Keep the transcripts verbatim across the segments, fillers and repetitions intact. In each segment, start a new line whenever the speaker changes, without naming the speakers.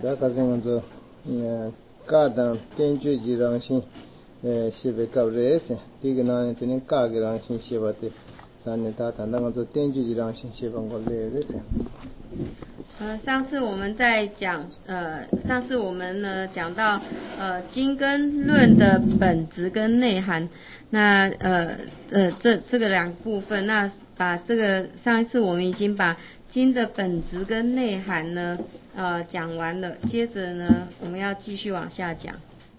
다 가생은저 가당 텐주지랑신 시베 가브레스 디그나는 되는 가기랑신 시바데咱他谈到做电锯让信息方过来的是。
呃，上次我们在讲，呃，上次我们呢讲到，呃，经跟论的本质跟内涵，那呃呃这这个两部分，那把这个上一次我们已经把经的本质跟内涵呢，呃讲完了，接着呢我们要继续往下讲。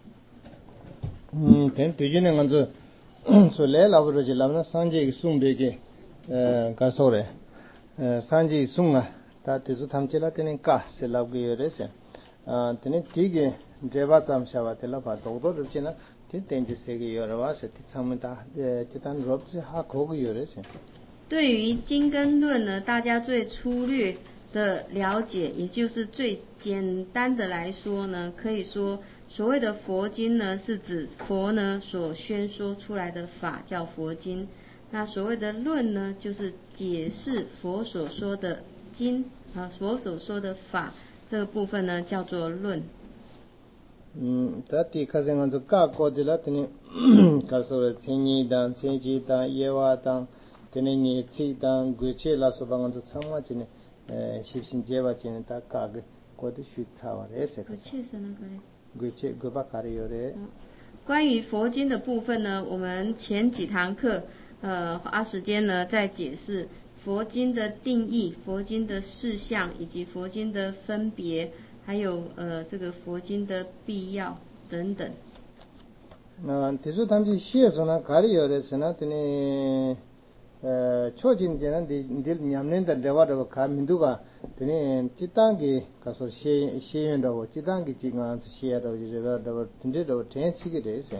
嗯，等对于那个子。so le labro ji lamna sanje sung be ge ka sore sanje sunga ta tisu thamchela tene ka se lab ge yore se tene tige deva cham shawa tela ba do do rupchena tin tenju se ge yore wa se ti chamta chitan rob se ha kho ge yore se
对于经跟论呢，大家最粗略的了解，也就是最简单的来说呢，可以说所谓的佛经呢，是指佛呢所宣说出来的法叫佛经。那所谓的论呢，就是解释佛所说的经啊，佛所说的法这个部分呢，叫做论。
嗯，他第开始讲就各国的啦，等于告诉了千亿当、千几当、耶瓦当。tene ni chi dang gu che la so bang zo changwa chine eh shipsin jeba chine ta ka ge ko de shu chawa re se ka gu che gu ba kare yore
关于佛经的部分呢，我们前几堂课呃花时间呢在解释佛经的定义、佛经的事项以及佛经的分别，还有呃这个佛经的必要等等。
那这就他们写说呢，kare yore se na tene 초진 제는 늘 냠는다 대화도 가민두가 되네 지단기 가서 시 시연도 지단기 지가 시야도 이제도 근데도 텐시게 돼서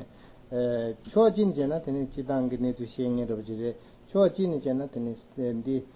에 초진 제는 되네 지단기 내도 시행에도 이제 초진 제는 되네 디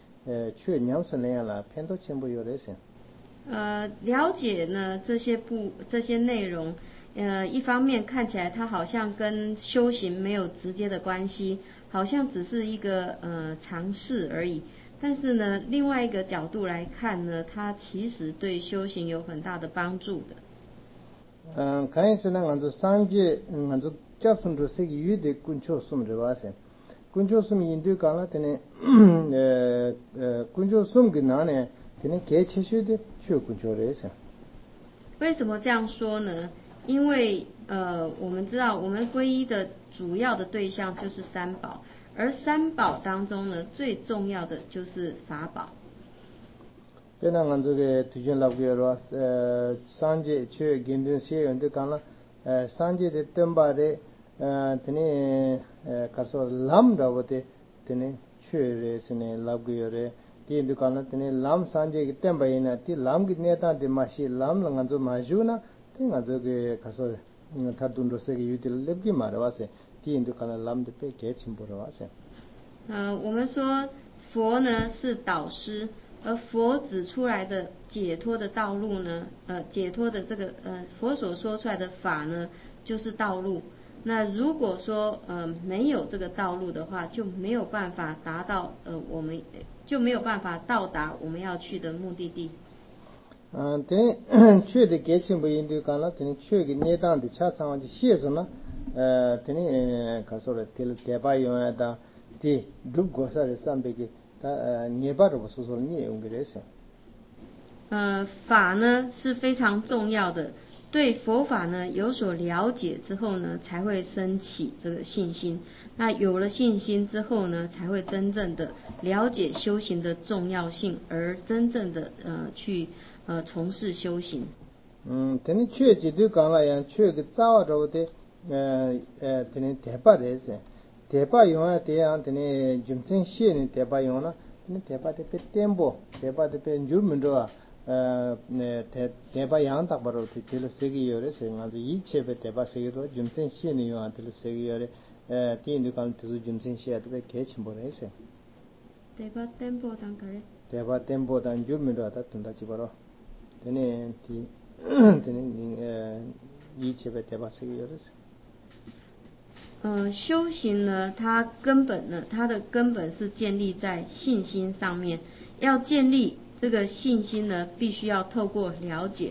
최 냠선래야라 팬도 전부 요래서
呃了解呢这些部这些内容呃一方面看起来它好像跟修行没有直接的关系，好像只是一个呃尝试而已，但是呢另外一个角度来看呢，它其实对修行有很大的帮助的。
嗯，看是那个三界嗯就加分着是有的工作什么的话是工作什么印度讲了的呢呃呃工作什么个哪呢的呢给持续的去工作的是
为什么这样说呢？因为呃，我们知道我们皈依的主要的对象就是三宝，而三宝当中呢，最重要的就是法宝。
对那个这个推荐老哥说，呃，三界去跟着些人就讲了，呃，三界的灯把的，呃，等于呃，卡说蓝的我的，等于去的是呢老哥的。तीन दुकान तने लाम सांजे के टेम बयना ती लाम की नेता दे माशी लाम लंगा जो माजुना ते ngzo के खसो थर दुन रोसे के युतिल लेब की मारवासे तीन दुकान लाम दे पे के छिंबोरवासे
呃，我们说佛呢是导师，而佛指出来的解脱的道路呢，呃，解脱的这个呃佛所说出来的法呢，就是道路。那如果说呃没有这个道路的话，就没有办法达到呃我们就没有办法到达我们要去的目的地。
嗯，等去的给钱不印度讲了，等去的年当的查查完就写着呢，呃，等你看说了，等台巴用啊的，的如果说是三百个，他呃年巴都不说说你用个这些。
呃，法呢是非常重要的。对佛法呢有所了解之后呢，才会升起这个信心。那有了信心之后呢，才会真正的了解修行的重要性，而真正的呃去呃从事修行。
嗯，等你去几度讲了呀？去个早着的，呃呃，等你台巴的是，台巴用啊，这样等你军政线的台巴用了，等你台巴的被颠簸，台巴的被入门着啊。呃，那台台巴样大不着的，这了十个月的是，俺这一切被台巴十个多，军政线的用啊，这了十个月的，呃，第一度讲就是军政线的被开清不来是。
台巴颠簸当个嘞？
台巴颠簸当入门着，他等他几不着，等你第。等你呃，一切被台巴十个月的是。
呃，修行呢，它根本呢，它的根本是建立在信心上面。要建立这个信心呢，必须要透过了解，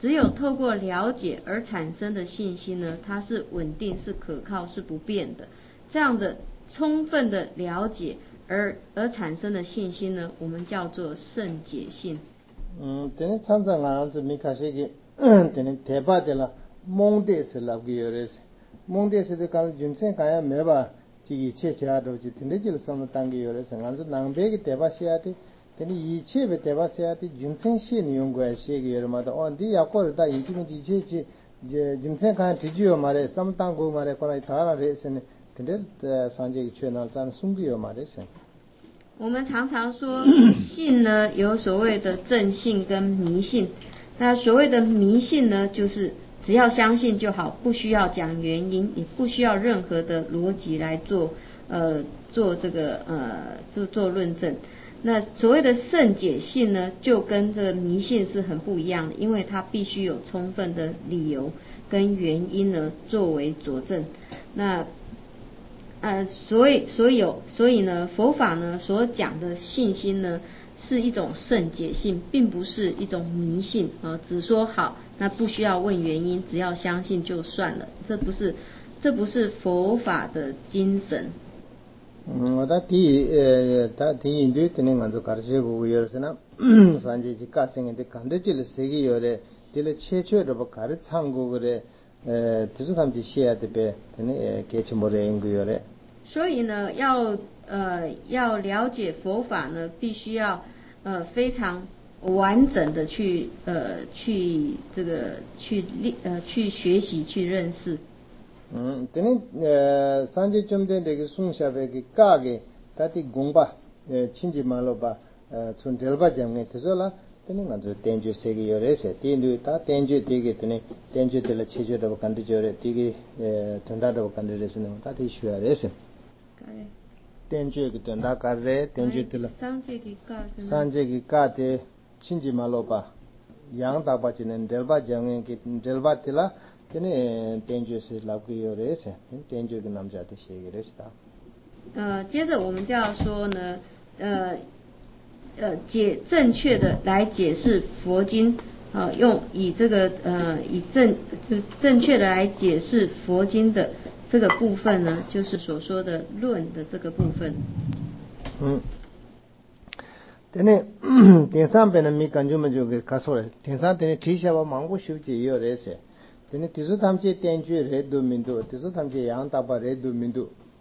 只有透过了解而产生的信心呢，它是稳定、是可靠、是不变的。这样的充分的了解而而产生的信心呢，我们叫做圣解信。
嗯，等参参俺子米卡西个，等台巴的啦，蒙德是拉个有的是，蒙德是的讲军生看呀没吧，这一切其他都是等的就是什么当个有的是，俺子南北个台巴西亚的。等一切被台湾写的军生写你用过写个人嘛的，哦，你要过的一切一切去，这军生看自己有嘛的，什么当过嘛的，过来他那的是呢，等的上这个圈呢，咱送给有嘛的是。
我们常常说信呢有所谓的正信跟迷信，那所谓的迷信呢，就是只要相信就好，不需要讲原因，也不需要任何的逻辑来做呃做这个呃做做论证。那所谓的圣解信呢，就跟这个迷信是很不一样的，因为它必须有充分的理由跟原因呢作为佐证。那呃，所以所以有所以呢，佛法呢所讲的信心呢，是一种圣解信，并不是一种迷信啊，只说好，那不需要问原因，只要相信就算了，这不是这不是佛法的精神。
嗯，他第呃，他第印度的那个就开始过有是呢，三节去搞生意的，看得起来生意有的，第了切切的不开始唱过的，呃，就是他们去写的呗，他那给起没人过有的。
所以呢，要呃要了解佛法呢，必须要呃非常完整的去呃去这个去呃去学习去认识。
嗯，等你呃三节中间这个松下边个嘎个，他的公吧，呃亲戚马路吧，呃从这吧讲呢，他说了，等你俺就点就这个有的是，点就他点就这个等你点就的了，切就的不看的就的，这个呃同大的不看的是呢，他的需要的是。点就个等大干的，点就的了。
三节个嘎是吗？
三节个嘎的亲戚马路吧，养大把钱呢，这吧讲呢，给这吧的了。तेने तेंजो से लाभ की हो रहे हैं तेंजो के नाम जाते शेख रेस्ता
呃，接着我们就要说呢，呃呃解正确的来解释佛经，啊、呃，用以这个呃以正就是正确的来解释佛经的这个部分呢，就是所说的论的这个部分。
嗯。तेने तेंसा पे न मी कंजू में जो के कसो है तेंसा तेने ठीक है वो मांगो शिव जी यो रे से तेने तिसु थामचे तेंजू रे दो मिंटो तिसु थामचे यांग तापा रे दो मिंटो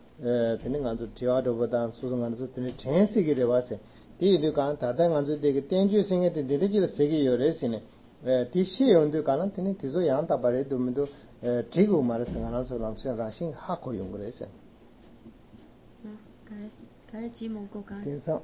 तेने गांजो ठिया दो बता सुसु गांजो तेने ठेंसी की रे वासे ती दु कान ताता गांजो देके तेंजू सिंगे ते देले जिले सेगी यो रे सिने तिशी योंदु कान तेने तिसु यांग तापा रे दो मिंटो ठीक हो मारे संगाना सो लांसे राशिंग हाको योंग रे से
कारे कारे जी मोको का
तेंसा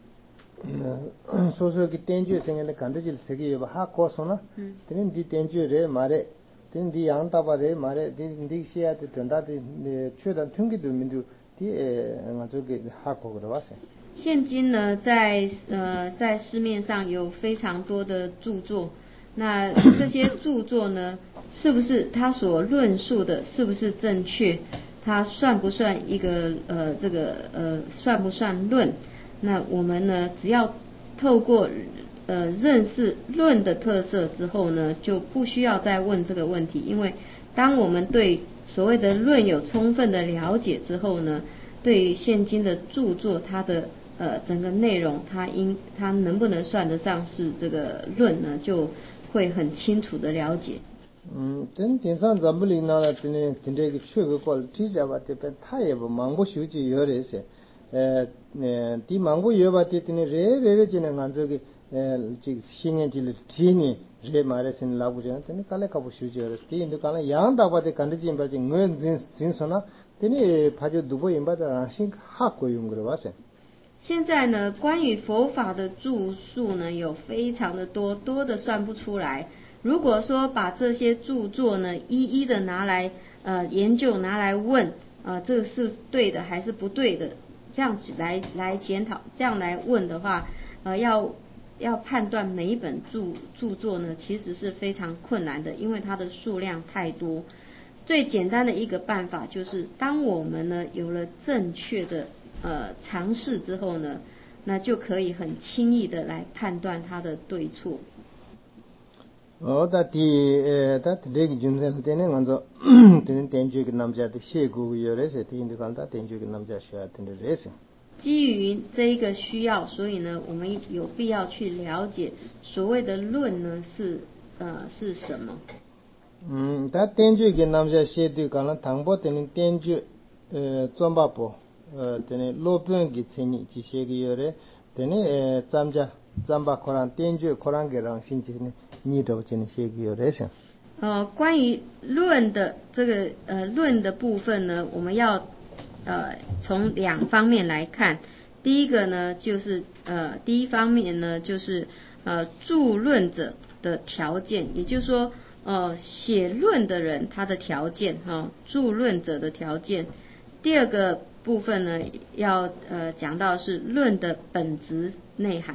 소소 기 텐주 생에는 간데질 세기 하 코소나 드린 디 텐주레 마레 드린 디 양다바레 마레 디 시야데 된다디 최단 튕기도 민두 디 저기 하고 그러와세
现今呢，在呃在市面上有非常多的著作，那这些著作呢，是不是他所论述的，是不是正确？它算不算一个呃这个呃算不算论？那我们呢，只要透过呃认识论的特色之后呢，就不需要再问这个问题，因为当我们对所谓的论有充分的了解之后呢，对于现今的著作它的呃整个内容，它应它能不能算得上是这个论呢，就会很清楚的了解。
嗯，等电商咱们领导了，今天今天个去个过，提下吧，这边他也不忙不休息有的些。呃，呃，第忙不有吧？第天热热热今天俺这个呃，这个新年这里天呢热嘛的，现在拉不着，天卡来卡不休息了。第天卡来阳大把的看得见把这我真真说呢，天呢怕就独不赢把的让心哈过用个哇塞。
现在呢，关于佛法的著述呢，有非常的多，多的算不出来。如果说把这些著作呢，一一的拿来呃研究，拿来问，呃，这个是对的还是不对的？这样子来来检讨，这样来问的话，呃，要要判断每一本著著作呢，其实是非常困难的，因为它的数量太多。最简单的一个办法就是，当我们呢有了正确的呃尝试之后呢，那就可以很轻易的来判断它的对错。
어, 다디, 다 되게 준비해서 되는 건저, 되는 된주의 남자들 시구 요래서 되는 간다 된주의 남자 쉬어야 되는 레스.
基于这一个需要，所以呢，我们有必要去了解所谓的论呢是呃是什么。
음, 다 된주의 남자 시도 간라 당보 되는 된주 어 좀바보 어 되는 로병기 체니 지시기 요래 되는 잠자 잠바 코란 된주 코란게랑 신지는 니도 지는 시기 요래서
呃，关于论的这个呃论的部分呢，我们要呃从两方面来看。第一个呢，就是呃第一方面呢，就是呃著论者的条件，也就是说呃写论的人他的条件哈、哦，著论者的条件。第二个部分呢，要呃讲到是论的本质内涵。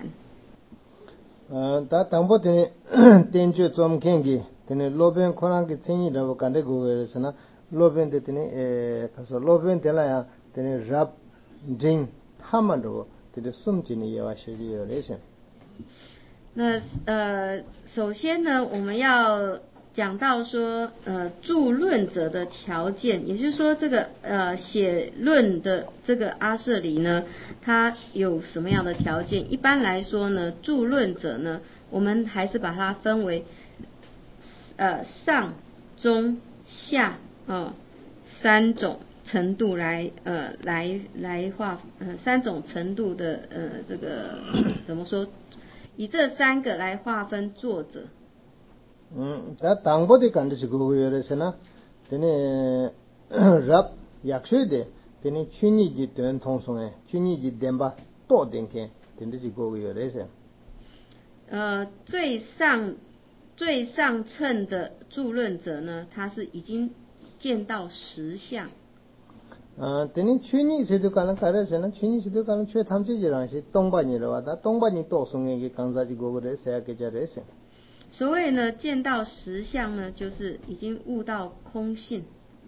어, 다 당보 되는 된주 좀 경기 되는 로벤 코란게 체니라고 간데 고에서나 로벤 되는 에 가서 로벤 될라야 되는 랍 딩 타만도 되는 숨지니 예와시리요 레션
那呃，首先呢，我们要讲到说，呃，著论者的条件，也就是说，这个呃写论的这个阿舍里呢，他有什么样的条件？一般来说呢，著论者呢，我们还是把它分为呃上、中、下哦三种程度来呃来来划呃三种程度的呃这个怎么说？以这三个来划分作者。
음, 다 당보디 간듯이 고요래서나 되네 랍 약속돼 되네 춘이지 된 통송에 춘이지 된바 또 된게 된듯이 고요래서
呃，最上最上乘的著论者呢，他是已经见到实相。
아, 되는 춘이 세도 가는 가래서는 춘이 세도 가는 최 탐지지랑시 동반이라 와다 동반이 또 송에게 강사지고 그래서 해야게 잘해서
所谓呢，见到实相呢，就是已经悟到空性。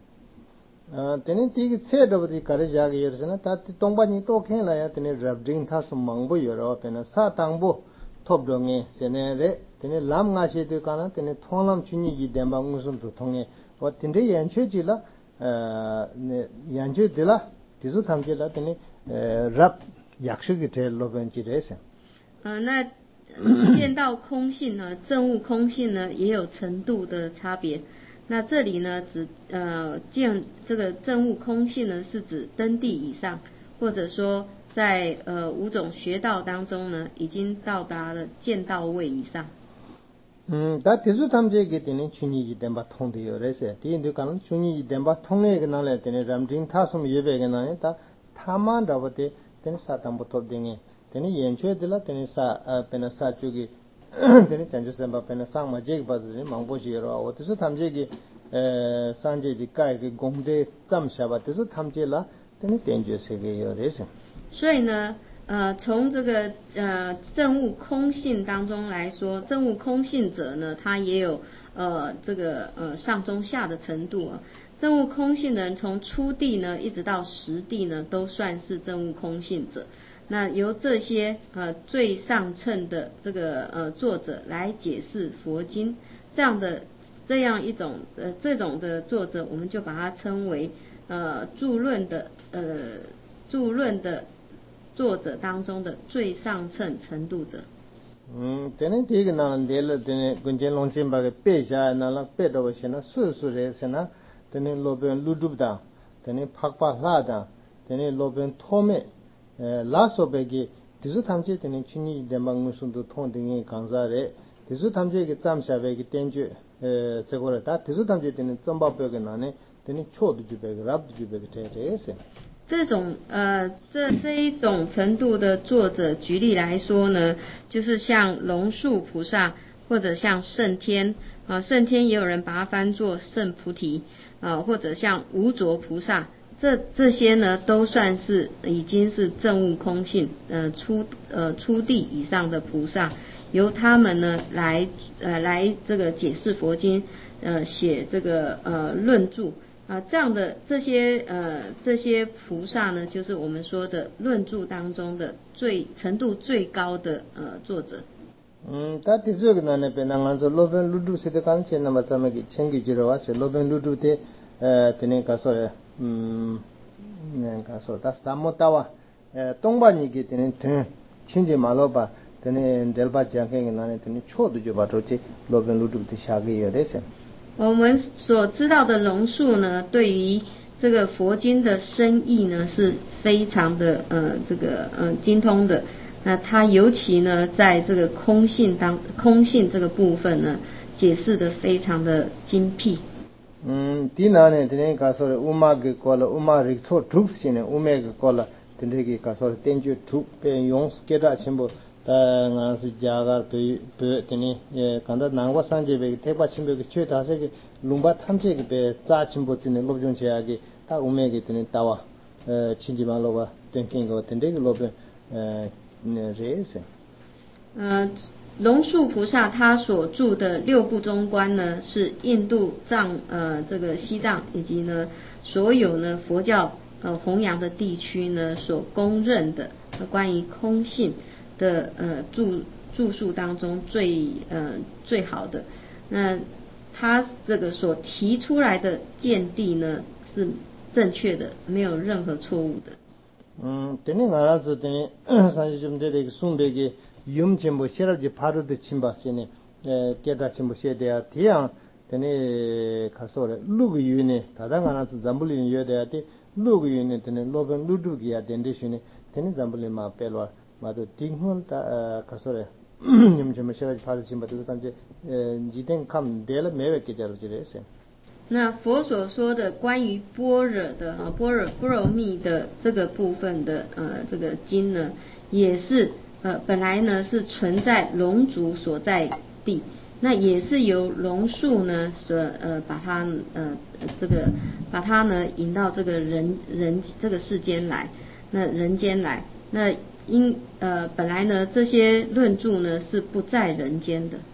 아, 되는 뒤게 세도부터 가래자게 여서나 다 동반이 또 캔라야 되는 랍딩 타서 망보 여러 되는 사당보 톱동에 세네레 되는 람가시도 가나 되는 통람 춘이지 dem방 무슨도 통해 어 근데 연체지라 어 연체들라 디수 탐지라 되는 랍 약속이 될 로벤지레서
呃，那见到空性呢，证悟空性呢，也有程度的差别。那这里呢，指呃见这个证悟空性呢，是指登地以上，或者说在呃五种学道当中呢，已经到达了见道位以上。
음, 다 디수 탐지게 되는 춘이지 dem바 통되요 그래서 뒤인도 가는 춘이지 dem바 통내게 나래 되는 람딩 타섬 예배게 나네 다 타만다버데 되는 사담부터 되게 되는 연초에들라 되는 사 페나 사쪽이 되는 전주선바 페나 상마제기 받으니 망보지로 어디서 탐지기 에 산제지 까이기 공대 짬샤바데서 탐지라 되는 된주세계요 그래서
所以呢，呃，从这个呃证悟空性当中来说，证悟空性者呢，他也有呃这个呃上中下的程度啊。证悟空性的人，从初地呢一直到十地呢，都算是证悟空性者。那由这些呃最上乘的这个呃作者来解释佛经，这样的这样一种呃这种的作者，我们就把它称为呃著论的呃著论的作者当中的最上乘程度者。
음, 되는 되게 나는 데를 되는 군제 롱침바게 빼자 나라 빼도시나 수수레스나 되는 로벤 루둡다 되는 팍팍하다 되는 로벤 토메 라소베기 디수 탐지 되는 춘이 대망무슨도 통등이 강사래 디수 탐지게 짬샤베기 땡주 에 저거다 디수 탐지 되는 점바벽에 나네 되는 초도 주베기 랍도 주베기 되레스
这种呃，这这一种程度的作者，举例来说呢，就是像龙树菩萨，或者像圣天啊，圣天也有人把它翻作圣菩提啊，或者像无着菩萨，这这些呢，都算是已经是证悟空性，呃，初呃初地以上的菩萨，由他们呢来呃来这个解释佛经，呃，写这个呃论著。 啊，这样的这些呃这些菩萨呢，就是我们说的论著当中的最程度最高的呃作者。
음, 다 뒤쪽에 나네 배낭안서 로벤 루두 세대 간체 남아자메기 챙기지러 와서 로벤 루두테 에 드네 가서 음, 네 가서 다 사모타와 에 똥바니기 드네 등 친지 말로바 드네 델바 장행이 나네 드네 초도 줘 봐도지 로벤 루두테 샤게 여데세
我们所知道的龙树呢，对于这个佛经的深意呢，是非常的呃这个呃精通的。那他尤其呢，在这个空性当空性这个部分呢，解释的非常的精辟。
嗯，第那呢，今天讲说的乌马给过了，乌马瑞错土些呢，乌马给过了，今天给讲说的天就土，被用给他全部。다 나스 자가 배 배더니 예 간다 난과 산제베 태바 침베 최다세게 룸바 탐제게 배 짜침보지네 로종 제하게 다 우메게 드는 따와 어 친지말로가 땡킹 거 같은데 그 로베 에 레세
呃龙树菩萨他所著的六部中观呢，是印度藏呃这个西藏以及呢所有呢佛教呃弘扬的地区呢所公认的关于空性的呃著著述当中最呃最好的。那他这个所提出来的见地呢是正确的，没有任何错误的。
음, 되는 알아서 되는 사실 좀 되게 숨베게 위험점보 싫어지 바로도 침바시네. 에 깨다 침보 시에야 대양 되네 가서래 루그 유네 다당 알아서 잠불이 여야 돼. 루그 유네 되는 로벤 루두기야 된데시네. 되는 잠불이 마 펠와 마도 딩홀다 가서래 위험점보 싫어지 바로 침바도 담제 지된 감 데라 매외게 자르지레세.
那佛所说的关于般若的啊般若波罗蜜的这个部分的呃这个经呢，也是呃本来呢是存在龙族所在地，那也是由龙树呢所呃把它呃这个把它呢引到这个人人这个世间来，那人间来，那因呃本来呢这些论著呢是不在人间的。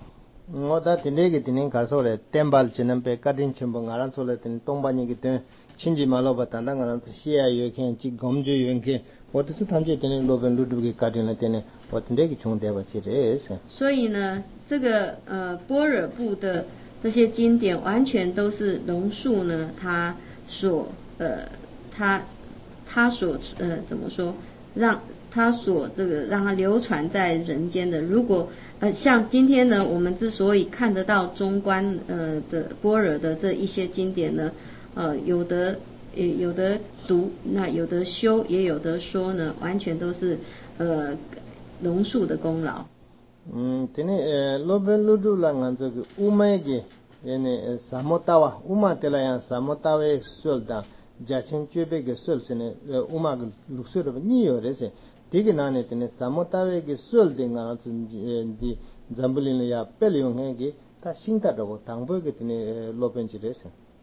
ngoda tinege tinin kasore tembal chinam pe kadin chimbo ngaran sole tin tongba ni gite chinji malo batanda ngaran siya yoken chi gomjo yoken wotu tu tamje tinin loben ludu ge kadin la tinin wotinde ge chung de ba chire es
所以呢这个呃般若部的这些经典完全都是龙树呢他所呃他他所呃怎么说让他所这个让它流传在人间的。如果呃像今天呢我们之所以看得到中观呃的般若的这一些经典呢，呃有的也有的读，那有的修，也有的说呢，完全都是呃龙树的功劳。
嗯 tini loben ludu la nganzo ge umege ene samotawa uma telaya samotawe solda jachin chebe ge sol sene uma ge luksur ni yorese digi nane tene samotawe ge sol de ngana di zambulin ya pelyong ge ta singta do tangbo ge tene loben jirese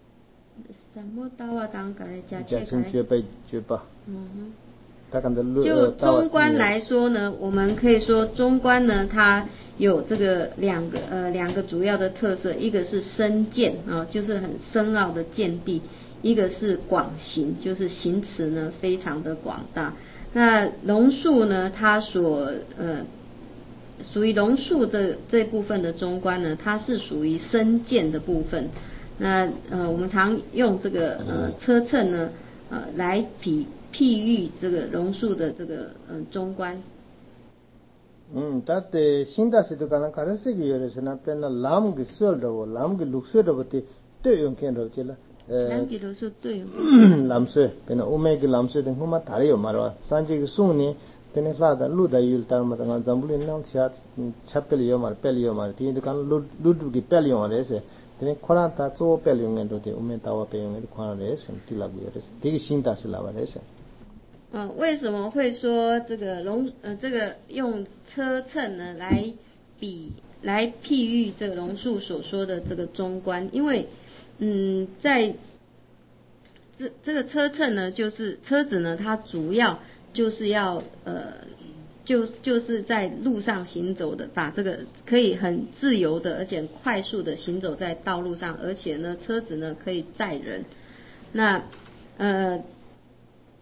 samotawa tang kare
jachin chebe cheba
嗯
就
中观来说呢，我们可以说中观呢，它有这个两个呃两个主要的特色，一个是深见啊，就是很深奥的见地；一个是广行，就是行持呢非常的广大。那龙树呢，它所呃属于龙树这这部分的中观呢，它是属于深见的部分。那呃我们常用这个呃车乘呢呃来比。 譬喻这个龙树的这个嗯中观。
嗯，但是现在是都可能看得是个有的是那边那蓝个色的哦，蓝个绿色的不的对用看到起了。
蓝个绿色对用。
蓝色，边那欧美个蓝色的，我们大里有嘛了，三这个松呢，等于拉的路的有的嘛，当然咱们那下下边有嘛，边有嘛，第一都看路路路个边有嘛的是。 tene koranta tso pel yung ndo te umen tawa pe yung ndo khana re sem tilagu re tigi sinta sila ba re sem
嗯，为什么会说这个龙呃这个用车乘呢来比来譬喻这个龙树所说的这个中观？因为嗯在这这个车乘呢，就是车子呢，它主要就是要呃。 就就是在路上行走的，把这个可以很自由的，而且快速的行走在道路上，而且呢，车子呢可以载人。那呃，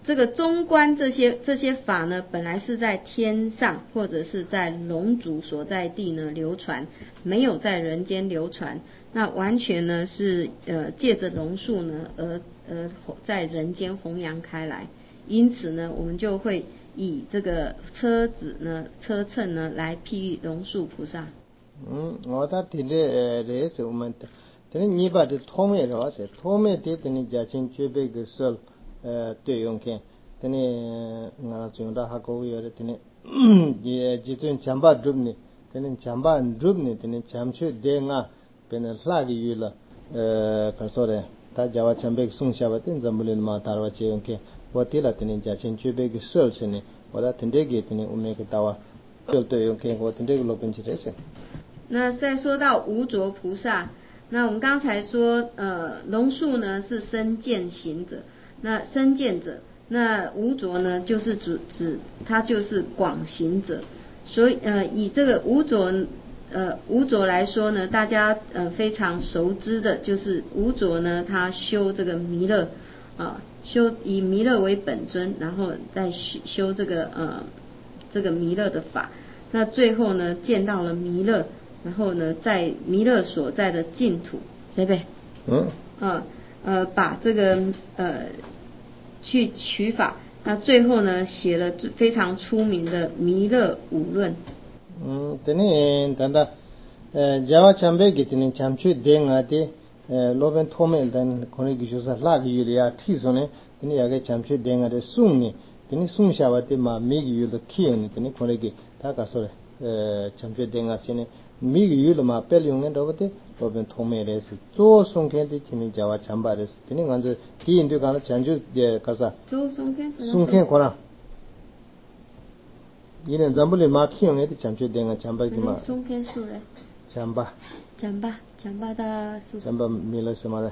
这个中观这些这些法呢，本来是在天上或者是在龙族所在地呢流传，没有在人间流传。那完全呢是呃借着龙树呢而呃在人间弘扬开来。因此呢，我们就会以这个车子呢车乘呢来譬喻龙树菩萨。
嗯，我他听的呃这是我们的，等于你把这托梅的话是托梅的，等于家亲准备个时候呃对用看。等于我用到哈个月的，等于也就算强巴住呢，等于强巴住呢，等于强去电啊，变成哪个月了？呃，可说的，他叫我强被送下吧，等怎么了嘛？他说这样看，我听了等于家亲准备个时候是呢，我他听这个等于我们个到啊，就对用看，我听这个罗宾起来是。
那再说到无着菩萨，那我们刚才说，呃，龙树呢是身见行者，那身见者。那无着呢，就是指指它就是广行者，所以呃以这个无着呃无着来说呢，大家呃非常熟知的就是无着呢，他修这个弥勒啊，修以弥勒为本尊，然后再修修这个呃这个弥勒的法，那最后呢见到了弥勒，然后呢在弥勒所在的净土，对不对？
嗯。
啊呃把这个呃。去取法，那最后呢写了非常出名的弥勒五论。
嗯，等于等到呃，加瓦强贝给等于强去电啊的呃，罗宾托梅等可能就是那个月里啊，提出呢，等于那个强去电啊的送呢，等于送下来的嘛，每个月的起呢，等于可能给大家说的呃，强去电啊，现在每个月了嘛，白用的多不的。罗宾托梅的是做送开的，等于加瓦强巴的是，等于讲是第一就讲了强就的干啥？
做送开是
送开可能。이는 잠불이 마키용 애들 잠시 된가 잠바기 마
송캔 수래
잠바
잠바 잠바다 수
잠바 밀어서 말해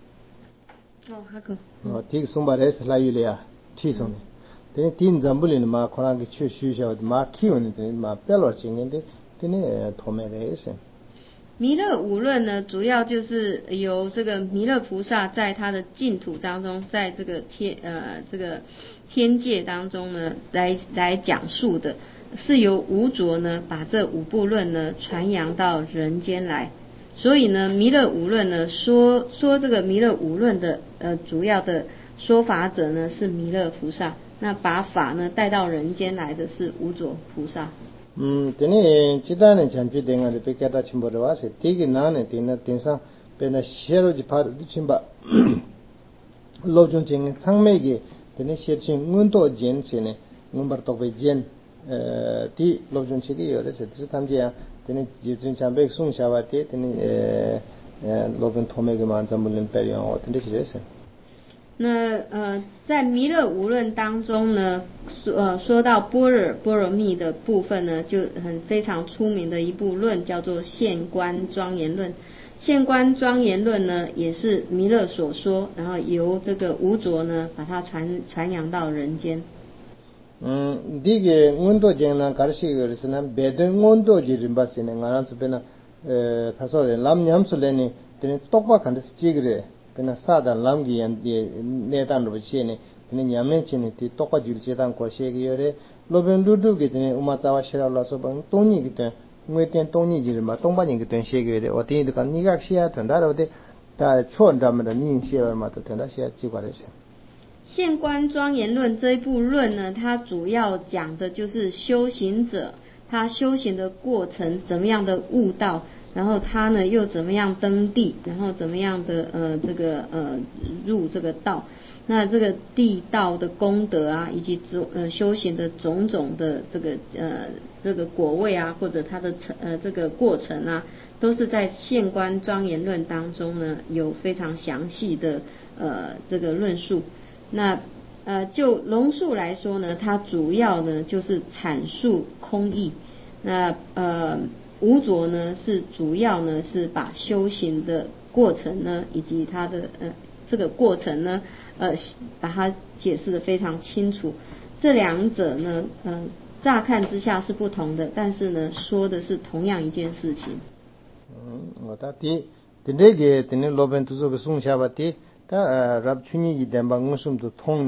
어 하고
어 되게 송바래서 라유리아 티송네 되네 딘 잠불이는 마 코랑기 추슈셔 마키용이 되네 마 별로 징인데 되네 도매래서
弥勒五论呢，主要就是由这个弥勒菩萨在他的净土当中，在这个天呃这个天界当中呢，来来讲述的，是由无着呢把这五部论呢传扬到人间来。所以呢，弥勒五论呢说说这个弥勒五论的呃主要的说法者呢是弥勒菩萨，那把法呢带到人间来的是无着菩萨。
음, 되네, 지단에 잔피 댕아를 뺏겨다 침보러 와서, 되게 나네, 되나, 된상, 배나, 시에로지 파를 두침바, 로중쟁 상맥이, 되네, 시에칭, 운도 젠세네, 운바르 똑배 젠, 디, 로중책이 열어서, 드스탐지야, 되네, 지준 잠백 숭샤와티, 되네, 로중 토맥이만 잠물린 빼리용, 어떤데, 지랬어.
那呃，在弥勒无论当中呢，说呃说到般若波罗蜜的部分呢，就很非常出名的一部论，叫做现观庄严论。现观庄严论呢，也是弥勒所说，然后由这个无着呢，把它传传扬到人间。
嗯，这个温度讲呢，搞些个是呢，别的温度就人把些呢，俺这边呢，呃，他说的，南洋出来呢，等于多把看的是这个的。그나 사다 람기엔 내단으로 치네 근데 냠내치네 티 똑과 줄지단 고시기열에 로벤루두게 되네 우마자와 시라라서 방 돈이 그때 뇌된 돈이 지르마 동반이 그때 시기열에 어디도 간 니가 시야 된다로데 다 추원자면은 닌시열마도 된다 시야 지과래서
现观庄严论这一部论呢，它主要讲的就是修行者他修行的过程，怎么样的悟道，然后他呢又怎么样登地，然后怎么样的呃这个呃入这个道，那这个地道的功德啊，以及种呃修行的种种的这个呃这个果位啊，或者他的呃这个过程啊，都是在现观庄严论当中呢有非常详细的呃这个论述。那呃，就龙树来说呢，它主要呢就是阐述空义。那呃，无着呢是主要呢是把修行的过程呢，以及它的呃这个过程呢，呃，把它解释得非常清楚。这两者呢，嗯、呃，乍看之下是不同的，但是呢，说的是同样一件事情。
嗯，我大弟，今天个今天老板都说个送下吧的，他呃，รับชุนียี่เดิมบางมุสลิมตัวทงเนี่ยแต่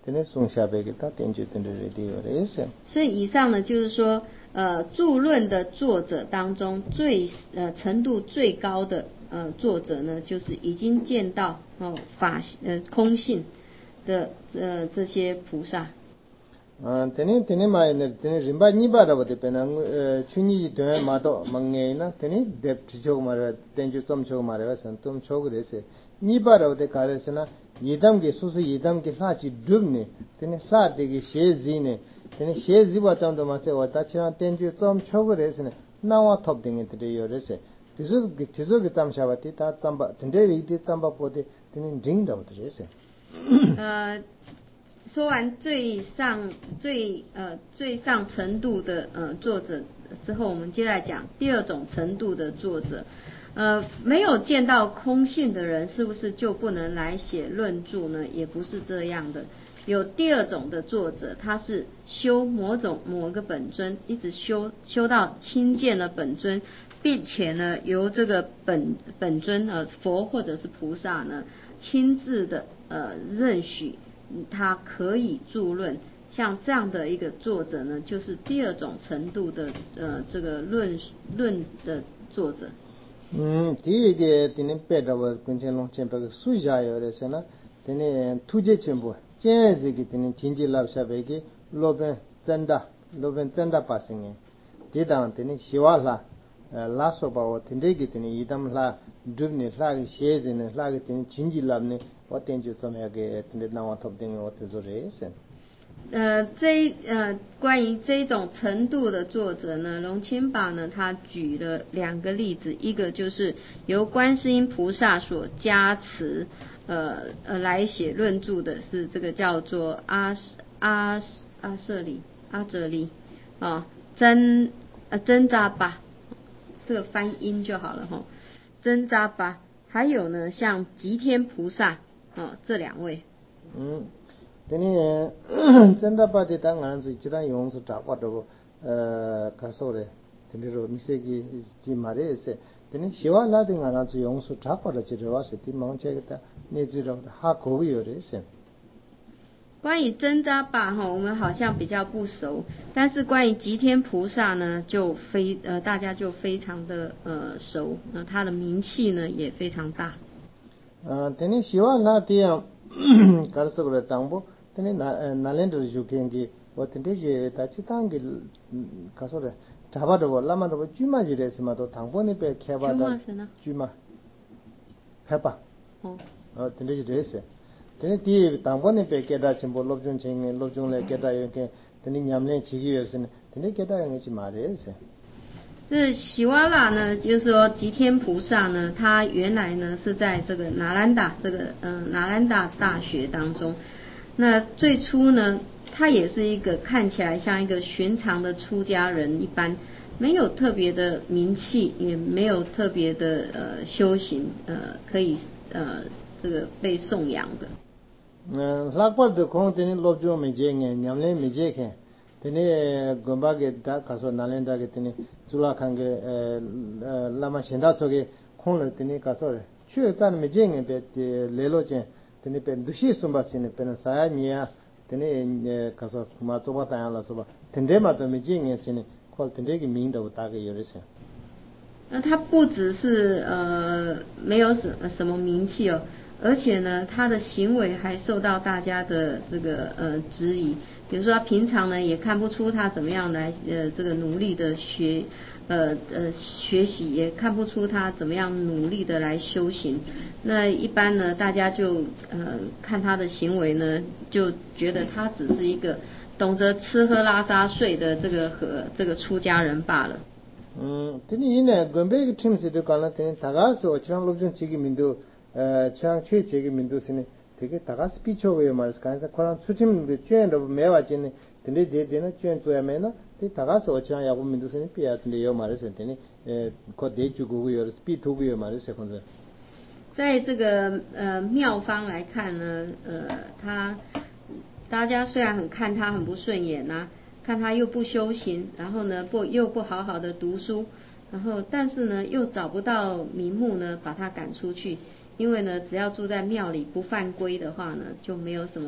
等于松下边给他点就等于这有的意思。
所以以上呢，就是说，呃，著论的作者当中最呃程度最高的呃作者呢，就是已经见到哦法呃空性的呃这些菩萨。
啊，等于等于嘛呢，等于人把你把的我的本来呃去年对嘛都忙哎呢，等于得只求嘛的，等就怎求嘛的，是怎求个的是，你把的我的卡的是呢，一旦给说是一旦给啥去读呢，等于啥的个写字呢，等于写字我怎么嘛是我打起来等就怎求个的是呢，那我 top 等于的有的是，就是就是个怎么说的，他怎么等于一点怎么不的，等于领导的是。
呃。说完最上最呃最上程度的呃作者之后，我们接下来讲第二种程度的作者。呃，没有见到空性的人，是不是就不能来写论著呢？也不是这样的。有第二种的作者，他是修某种某个本尊，一直修修到亲见了本尊，并且呢，由这个本本尊呃佛或者是菩萨呢，亲自的呃认许。他可以著论，像这样的一个作者呢，就是第二种程度的呃这个论论的作者。
嗯，第一个等于别的我跟前龙前边个水下有的是呢，等于突厥全部，现在个等于经济老下边个罗本真的罗本真的发生的，这当等于希望啦，呃拉说吧我等这个等于一旦啦，读呢啦个写字呢啦个等于经济老呢。我点就怎么样给那那我头顶我在做这些。
呃，这呃关于这种程度的作者呢，龙钦宝呢，他举了两个例子，一个就是由观世音菩萨所加持，呃呃来写论著的是这个叫做阿阿阿舍利阿哲利啊真呃真扎巴，这个翻音就好了哈，真扎巴。还有呢，像吉天菩萨。哦，这两位，
嗯，等于真的把这当然是其他用是找过的不，呃，看说的，等于说米些个几马的是，等于希望那的当然是用是找过的，就是话是的忙这个的，你知道的，还可以有的是。
关于真扎巴哈，我们好像比较不熟，但是关于吉天菩萨呢，就非呃大家就非常的呃熟，那他的名气呢也非常大。
啊，等于希望那这样，搞说个当不，等于那那连着就看个，我等这个大家当个，搞说的，查巴的我，那么的我居嘛就的什么都当不那边开发的，居嘛，开吧，哦，哦，等这就这些，等于第一当不那边给他全部录中情，录中来给他有个，等于两年七个月是呢，等于给他有个是嘛的是。
这喜瓦拉呢，就是说吉天菩萨呢，他原来呢是在这个那兰达这个嗯、呃、那兰达大学当中，那最初呢，他也是一个看起来像一个寻常的出家人一般，没有特别的名气，也没有特别的呃修行，呃可以呃这个被颂扬的。
嗯，拉过的空等于录中没接呢，两年没接看。等于公巴给他卡说哪里打给等于主拉看个呃呃那么现在做个空了等于卡说的，去咱没见个别的来了见，等于别都是什么事呢？别人啥年啊？等于呃卡说嘛做不当然了是吧？等这嘛都没见个事呢，或等这个名都大概有的些。
那他不只是呃没有什什么名气哦，而且呢，他的行为还受到大家的这个呃质疑。比如说，他平常呢也看不出他怎么样来呃这个努力的学呃呃学习，也看不出他怎么样努力的来修行。那一般呢，大家就呃看他的行为呢，就觉得他只是一个懂得吃喝拉撒睡的这个和这个出家人罢了。
嗯，等于呢，原本个 team 是都讲了，等于大家是我常录中几个民都，呃，常去几个民都是呢，这个大家是比较为嘛是干啥？可能出 team 的卷都没话进呢，等于这这呢卷做也没呢，这大家是我常要我民都是呢，比较等于有嘛是等于呃，可得就个有是比图个有嘛是可能。
在这个呃妙方来看呢，呃，他大家虽然很看他很不顺眼呐、啊。看他又不修行，然后呢不又不好好的读书，然后但是呢又找不到名目呢把他赶出去，因为呢只要住在庙里不犯规的话呢就没有什么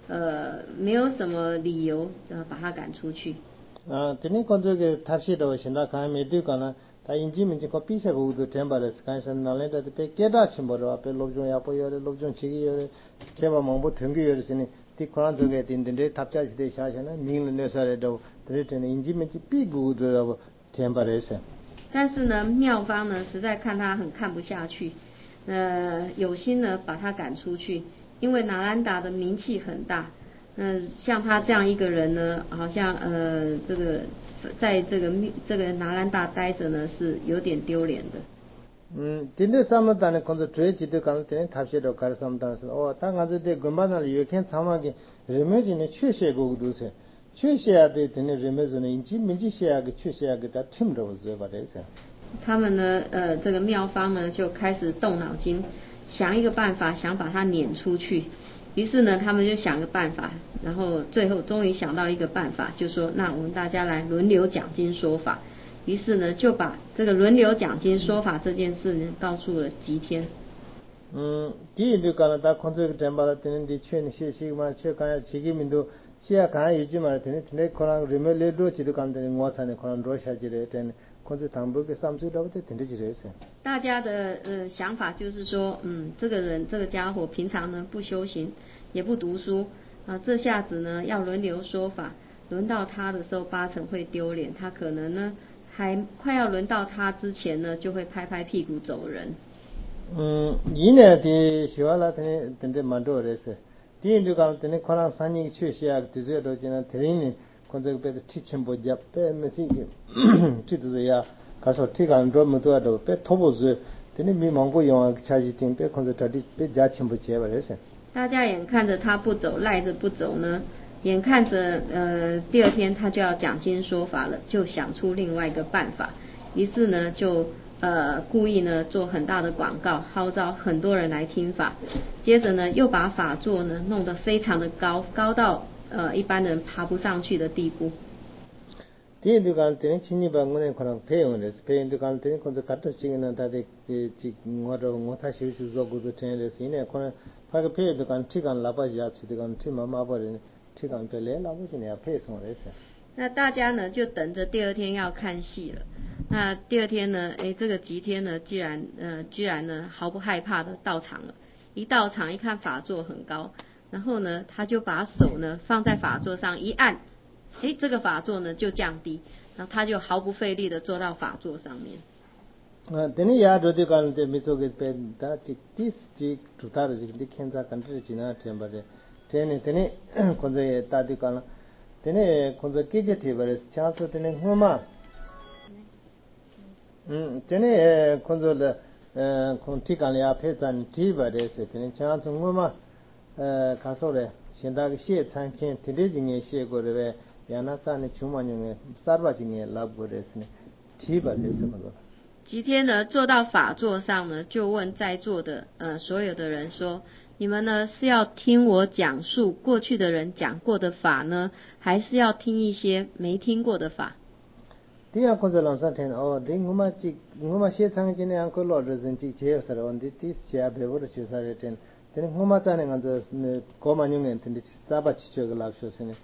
呃没有什么理由呃把他赶出去。
아, 되네 건조게 탑시도 신다 가면 되거나 다 인지민지 거 비세고도 템바레스 간선 날레다 때 깨다 침보로 앞에 록종 야포요레 록종 지기요레 스케바 몽보 등기요레스니 티코란 쪽에 딘딘데 탑자시대 샤샤나 닝르네서레도 드레트네 인지민지 비고도 템바레스
但是呢，妙方呢实在看他很看不下去，呃，有心呢把他赶出去，因为拿兰达的名气很大。嗯、呃，像他这样一个人呢，好像呃，这个在这个这个拿兰达待着呢，是有点丢脸的。
嗯，今天咱们当然工作追记得刚才他写的开始咱们当时哦，当时在根本上有天参嘛个人们今天确实个都是，确实啊的，今天人们是呢，因民间些个确实个他听着是吧？这是。
他们呢，呃，这个妙方呢就开始动脑筋，想一个办法，想把他撵出去。于是呢，他们就想个办法，然后最后终于想到一个办法，就说那我们大家来轮流讲经说法。于是呢，就把这个轮流讲经说法这件事呢告诉了吉天。
嗯，第一就讲了，他工作个temba了，等你劝你学习嘛，学看自己民族，现看有句嘛，等你等你可能人们来多几度讲，等你我才能可能多下几来，等工作谈不个三岁到的等你几来噻。
大家的呃想法就是说，嗯，这个人这个家伙平常呢不修行，也不读书啊，这下子呢要轮流说法，轮到他的时候八成会丢脸，他可能呢还快要轮到他之前呢就会拍拍屁股走人。
嗯，一年的学完了，等你等你蛮多的噻。第一就讲等你可能三年去学啊，就是到今年第二年，工作被提前不接，被没事个，这就是呀。가서 티가 좀더도 배 토보즈 되네 미망고 영화 차지 팀 배 콘서 다디 배 자침 부 제버레세
大家眼看着他不走，赖着不走呢，眼看着呃第二天他就要讲经说法了，就想出另外一个办法，于是呢就呃故意呢做很大的广告，号召很多人来听法，接着呢又把法座呢弄得非常的高，高到呃一般人爬不上去的地步。
第一간 때는 친이 방문에 그런 배용을 배인도 간 때는 கொஞ்சம் 같은 시기는 다들 지 뭐로 뭐 다시 저거도 되는데서 이내 그런 파가 배도 간 티간 라바지 아치도 간 티마 마버리 티간 별래 라바지네 배송을 했어요.
那大家呢就等着第二天要看戏了。那第二天呢，诶，这个吉天呢，既然呃居然呢毫不害怕的到场了。一到场一看法座很高，然后呢他就把手呢放在法座上一按。诶，这个法座呢就降低，然后他就毫不费力的坐到法座上面。
啊，等你呀，这就讲的没做个别的，这第四季主打的这个你看咋看这几那天吧的，等你等你，కొంచెం也大的讲了，等你కొంచెం给这天吧的，像是等你我嘛，嗯，等你కొంచెం的，呃，kon提讲了呀，配咱提吧的是，等你像是我嘛，呃，看说的，现在个写餐厅，天天今年写过的呗。याना चाने चुमान्युंगे सार्वजिंगे लाभ गोरेसने ठीक बरेस मतलब
吉天呢坐到法座上呢，就问在座的呃所有的人说：你们呢是要听我讲述过去的人讲过的法呢，还是要听一些没听过的法？
第二个是啷啥天哦，对我们这我们现场今年安个老人真这这有啥问题？第下边我的就啥的天，但我们在那个就是那高满永年天的三百七十个老学生呢。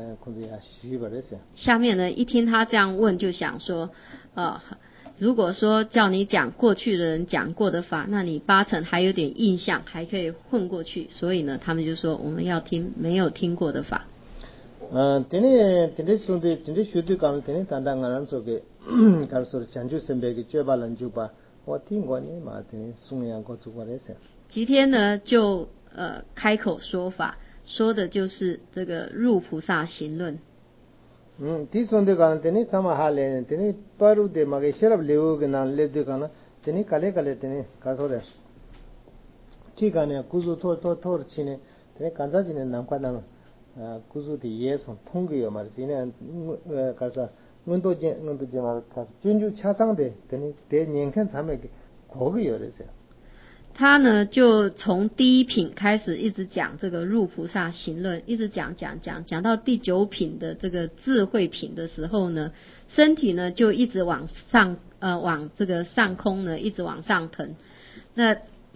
下面呢，一听他这样问，就想说，呃，如果说叫你讲过去的人讲过的法，那你八成还有点印象，还可以混过去。所以呢，他们就说我们要听没有听过的法。
嗯，今天今天兄弟，今天兄弟讲，今天单单俺做个，讲说讲究身边个绝巴人就把，我听过你嘛，今天送养过做过来噻。
吉天呢，就呃开口说法。说的就是这个入菩萨行论。
嗯，第三的讲，等你怎么下来？等你巴鲁的嘛个写了留个那来的讲呢？等你搞来搞来，等你搞说的，这个呢，古时托托托起呢，等你刚才今年难怪呢，啊，古时的也从通个有嘛，现在呃，搞啥？我都见我都见嘛，搞专注恰上的，等你得年看咱们个各个有的噻。
他呢就从第一品开始一直讲这个入菩萨行论，一直讲讲讲讲到第九品的这个智慧品的时候呢，身体呢就一直往上呃往这个上空呢一直往上腾。那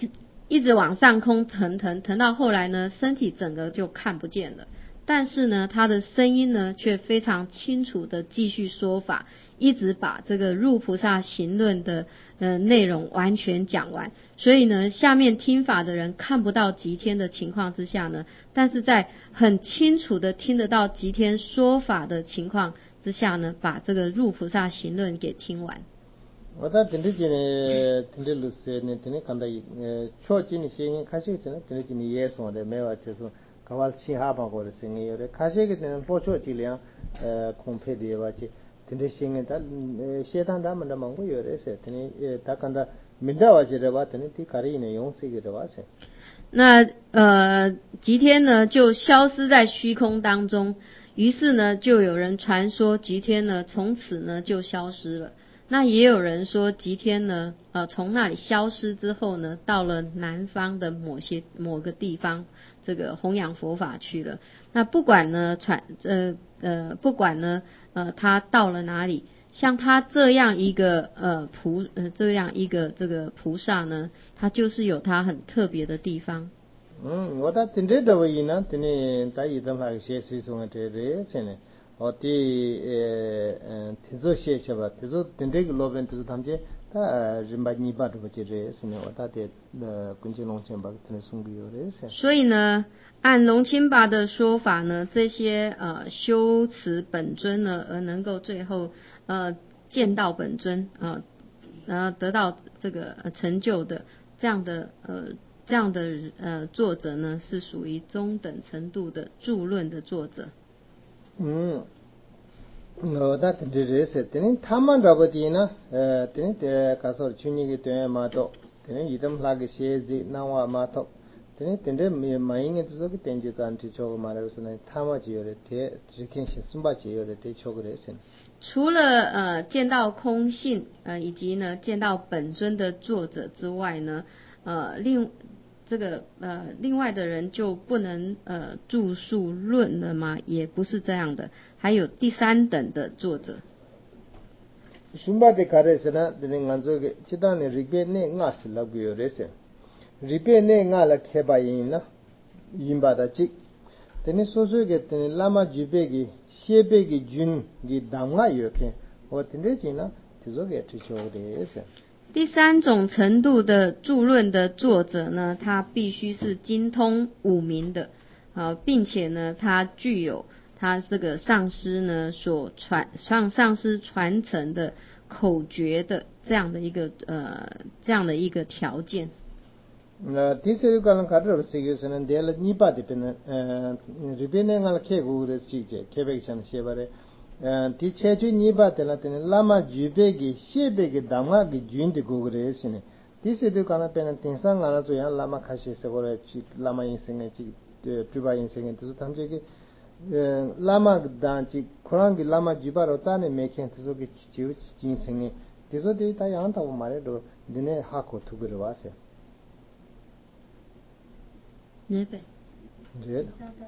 一直往上空腾腾腾到后来呢，身体整个就看不见了。但是呢，他的声音呢却非常清楚的继续说法，一直把这个入菩萨行论的呃内容完全讲完。所以呢，下面听法的人看不到吉天的情况之下呢，但是在很清楚的听得到吉天说法的情况之下呢，把这个入菩萨行论给听完。
我到天地间天地路线呢，天地看到呃，错进些人开始呢，天地间也说的没有就是。kawal si haba ko de singe yore khase ke den pocho chilian khon phe de wa chi tinde singe ta shetan da man da mango yore se tini ta kanda minda wa chi de wa tini ti kari ne yong se ge de wa se
那呃吉天呢就消失在虚空当中，于是呢就有人传说吉天呢从此呢就消失了。那也有人说吉天呢呃从那里消失之后呢，到了南方的某些某个地方这个弘扬佛法去了。那不管呢传呃呃不管呢呃他到了哪里，像他这样一个呃菩呃这样一个这个菩萨呢，他就是有他很特别的地方。
嗯，我到天地的位呢，天地在一等那个些事情的这些呢。我的呃呃，天主写写吧，天主天地个罗宾天主他们这，他人把尼巴都不接着，是呢，我他的呃，根据龙前吧，天送给我的是。
所以呢，按龙钦巴的说法呢，这些呃修持本尊呢，而能够最后呃见到本尊啊、呃，然后得到这个、呃、成就的这样的呃这样的呃作者呢，是属于中等程度的著论的作者。
嗯，我那天这是，天他们这个地呢，呃，天这卡索去年个天嘛都，天一等那个些子那我嘛都，天天这没买应该就是个天就咱这做个嘛的是呢，他们就有的，天只看些什么就有的，天做个的是。
除了呃见到空性呃以及呢见到本尊的作者之外呢，呃另这个呃另外的人就不能呃著述论了吗？也不是这样的，还有第三等的作者。
Sumba de Karesana, the Nanzoge, Chitan, Ribene, Nasila Gurese. Ribene Nala Kebaina, Yimba da Chik. Tenisoso get Lama Jubegi, Shebegi Jun, Gidanga Yoke, or Tindegina, Tizoge to show the essence.
第三种程度的著论的作者呢，他必须是精通五明的，呃，并且呢，他具有他这个上师呢所传上上师传承的口诀的这样的一个呃这样的一个条件。
那第四个呢，看到是个是呢，第二尼巴的边呃，这边呢，我看过的细节，开发商写吧的。第七句尼巴的那天，拉玛举贝给写贝给达玛给军的过来是呢。第四句看到边呢，天上看到这样拉玛开始是过来去拉玛因生的去，呃，举巴因生的，就是他们这个呃拉玛当去，可能给拉玛举巴罗扎呢，没看，就是个就进生的，就是对他样他我买的都，今年哈口土个的哇塞。
日本。
Red.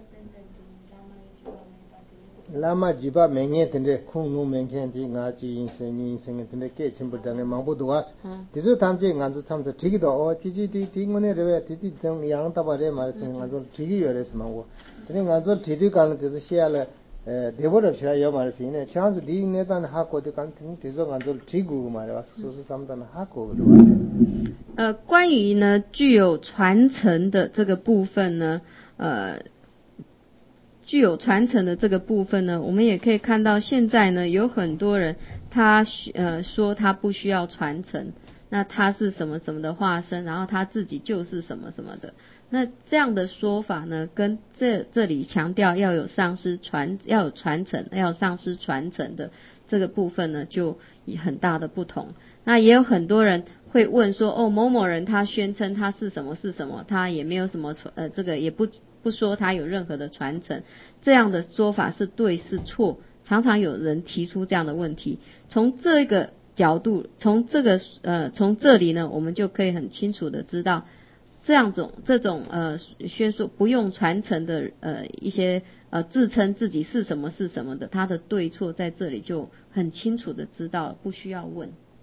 Lama jiba menge tende khung nu menge ti nga chi yin se ni sing tende ke chimbu dang ma bu duwas tisu tamje nga zu tham sa thigi do o chi chi ti ti ngone rewe ti ti jang yang ta ba re ma se nga zu thigi yore se ma wo tene nga zu thigi kan tisu shia le devo de shia yo ma se ne chance di ne tan ha ko de kan tin tisu nga zu thigu ma re was su su sam tan ha ko de was
呃，关于呢具有传承的这个部分呢，呃。具有传承的这个部分呢，我们也可以看到现在呢有很多人他呃说他不需要传承，那他是什么什么的化身，然后他自己就是什么什么的。那这样的说法呢，跟这这里强调要有上师传要有传承要有上师传承的这个部分呢，就有很大的不同。那也有很多人会问说，哦，某某人他宣称他是什么是什么，他也没有什么呃这个也不不说他有任何的传承，这样的说法是对是错？常常有人提出这样的问题。从这个角度，从这个呃从这里呢，我们就可以很清楚的知道，这样种这种呃宣说不用传承的呃一些呃自称自己是什么是什么的，他的对错在这里就很清楚的知道，不需要问。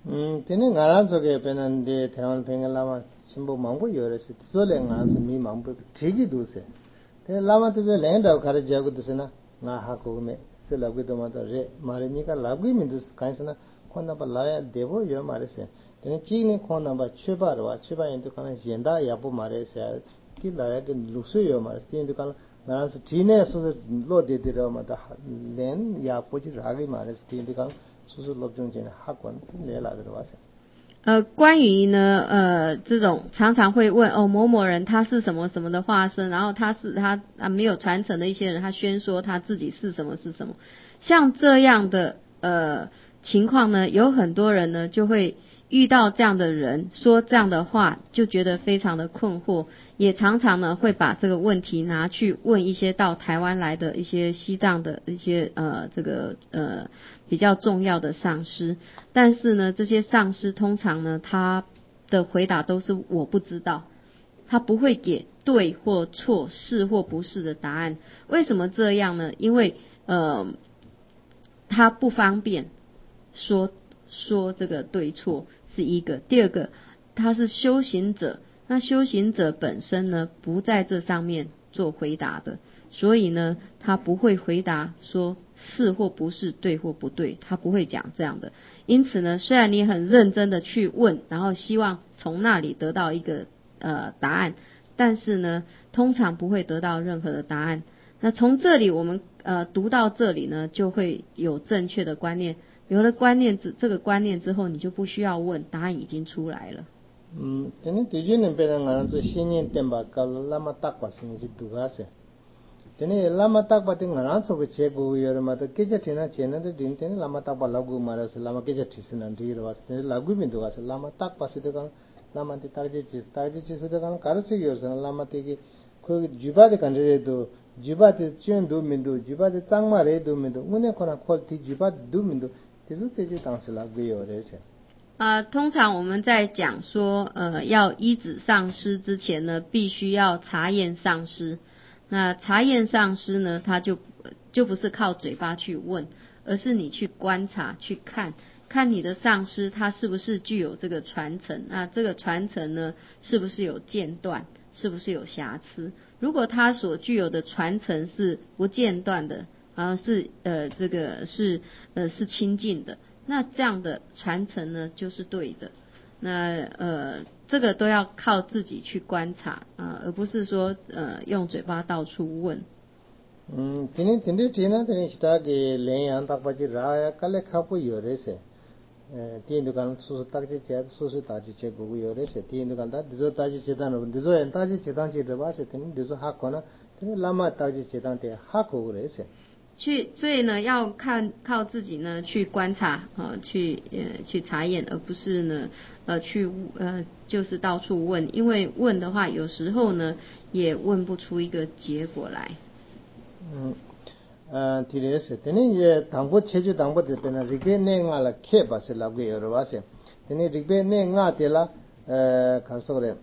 음, 되는 나라 속에 배는데 대만 뱅글라마 신부 망부 요래서 소래 나서 미 망부 되게 도세. 대 라마도 랜다 가르자고 드세나 나 하고메 selagwido mata re marinika lagwi mindus kaisana khona ba laya devo yo marese tene chini khona ba cheba ro cheba indu kana yenda yapu marese ti laya ke lusu yo marese ti indu kana naras tine so lo de de ro mata len yapu ji ragi marese ti indu kana so so lobjung jena hakwan le la ro wase
呃，关于呢，呃，这种常常会问哦，某某人他是什么什么的化身，然后他是他啊没有传承的一些人，他宣说他自己是什么是什么，像这样的呃情况呢，有很多人呢就会遇到这样的人说这样的话，就觉得非常的困惑，也常常呢会把这个问题拿去问一些到台湾来的一些西藏的一些呃这个呃比较重要的上师，但是呢这些上师通常呢他的回答都是我不知道，他不会给对或错是或不是的答案。为什么这样呢？因为呃他不方便说说这个对错是一个，第二个他是修行者，那修行者本身呢不在这上面做回答的，所以呢他不会回答说是或不是对或不对，他不会讲这样的。因此呢虽然你很认真的去问，然后希望从那里得到一个呃答案，但是呢通常不会得到任何的答案。那从这里我们呃读到这里呢就会有正确的观念，有了观念之这个观念之后，你就不需要问，答案已经出来了。
嗯，等对于那边的俺这新年点吧，搞了那么大把事情去读下噻。等你那么大把的俺这个结果有了嘛，都给着听那钱那都听，等你那么大把老古嘛的是那么给着提示那听了哇，等你老古民族啊是那么大把事的讲，那么的大家其实大家其实的讲，搞了这个有时候那么的个，可举办的感觉都。举办的捐都民族，举办的张马来都民族，我那可能考的举办都民族，这是这就当时那个有的噻。
呃，通常我们在讲说，呃，要依止上师之前呢，必须要查验上师。那查验上师呢，他就就不是靠嘴巴去问，而是你去观察、去看，看你的上师他是不是具有这个传承。那这个传承呢，是不是有间断，是不是有瑕疵？如果他所具有的传承是不间断的，然后是呃这个是呃是清净的。那这样的传承呢，就是对的。那呃，这个都要靠自己去观察啊、呃，而不是说呃用嘴巴到处问。
嗯，今天今天今天今天是他给连阳大把去拉呀，搞来靠不有的噻。呃，第一度讲叔叔大姐姐，叔叔大姐姐姑姑有的噻。第一度讲他，第二大姐姐当了，第二大姐姐当去的吧噻。第二第二哈可能，第二拉玛大姐姐当的哈可的噻。
去，所以呢，要看靠自己呢去观察啊，去呃去查验，而不是呢呃去呃就是到处问，因为问的话，有时候呢也问不出一个结果来。
嗯，呃，第二是，等你也当不切就当不的，变成这边那俺了开吧是那个有的吧是，等你这边那俺的了，呃，看说的，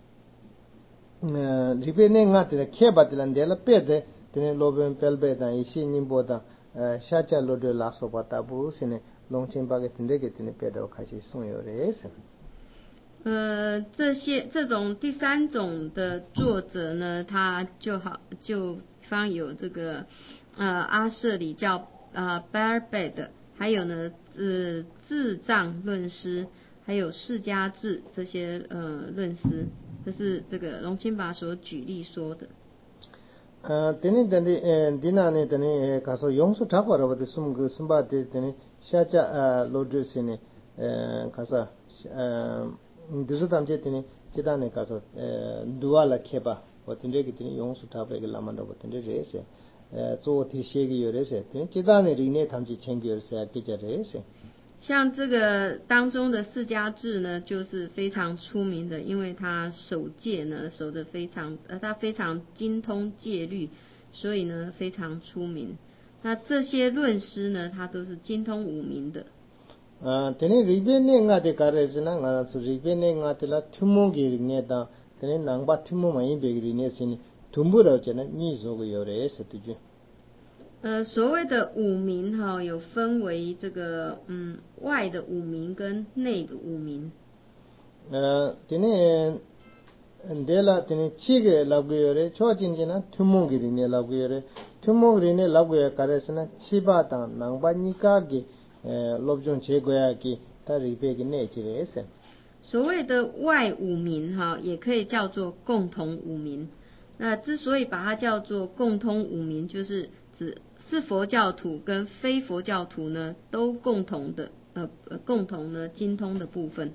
嗯，这边那俺的开吧的了，的了别的。tene loben pelbe da isi nimbo da shacha lode la so pata bu sine longchen ba ge tinde ge tine pedo khashi sun yo re se
呃，这些这种第三种的作者呢，他就好就方有这个呃阿舍里叫呃 Barbed， 还有呢呃智藏论师，还有释迦智这些呃论师，这是这个龙钦巴所举例说的。
呃，tene tene dina ne tene kaso yongsu thakwa ro de sum gu sumba de tene shacha lode sine kasa dizu tamje tene chidane kaso duwa la kheba wa tinde ki tene yongsu thakwa ge lamanda wa tinde re se zo thi shegi yore se tene chidane rine tamji chengi yore se akija re se
像这个当中的释迦智呢，就是非常出名的，因为他守戒呢守得非常，呃，他非常精通戒律，所以呢非常出名。那这些论师呢，他都是精通五明的。
啊，等你这边呢，我的家人是那我说这边呢，我的啦，土木给人家当，等你南巴土木买一百个人家是呢，土木了就那你说个有的是对不？
呃，所谓的五名哈、哦，有分为这个嗯外的五名跟内的五名。
呃，今年。ndela tene chige labguyore chojinjina thumongirine labguyore thumongirine labguya karesna chiba ta nangba nika gi lobjon chegoya ki ta ripe gi ne chirese
所谓的外五名哈，也可以叫做共同五名。那之所以把它叫做共通五名，就是指是佛教徒跟非佛教徒呢都共同的呃共同呢精通的部分。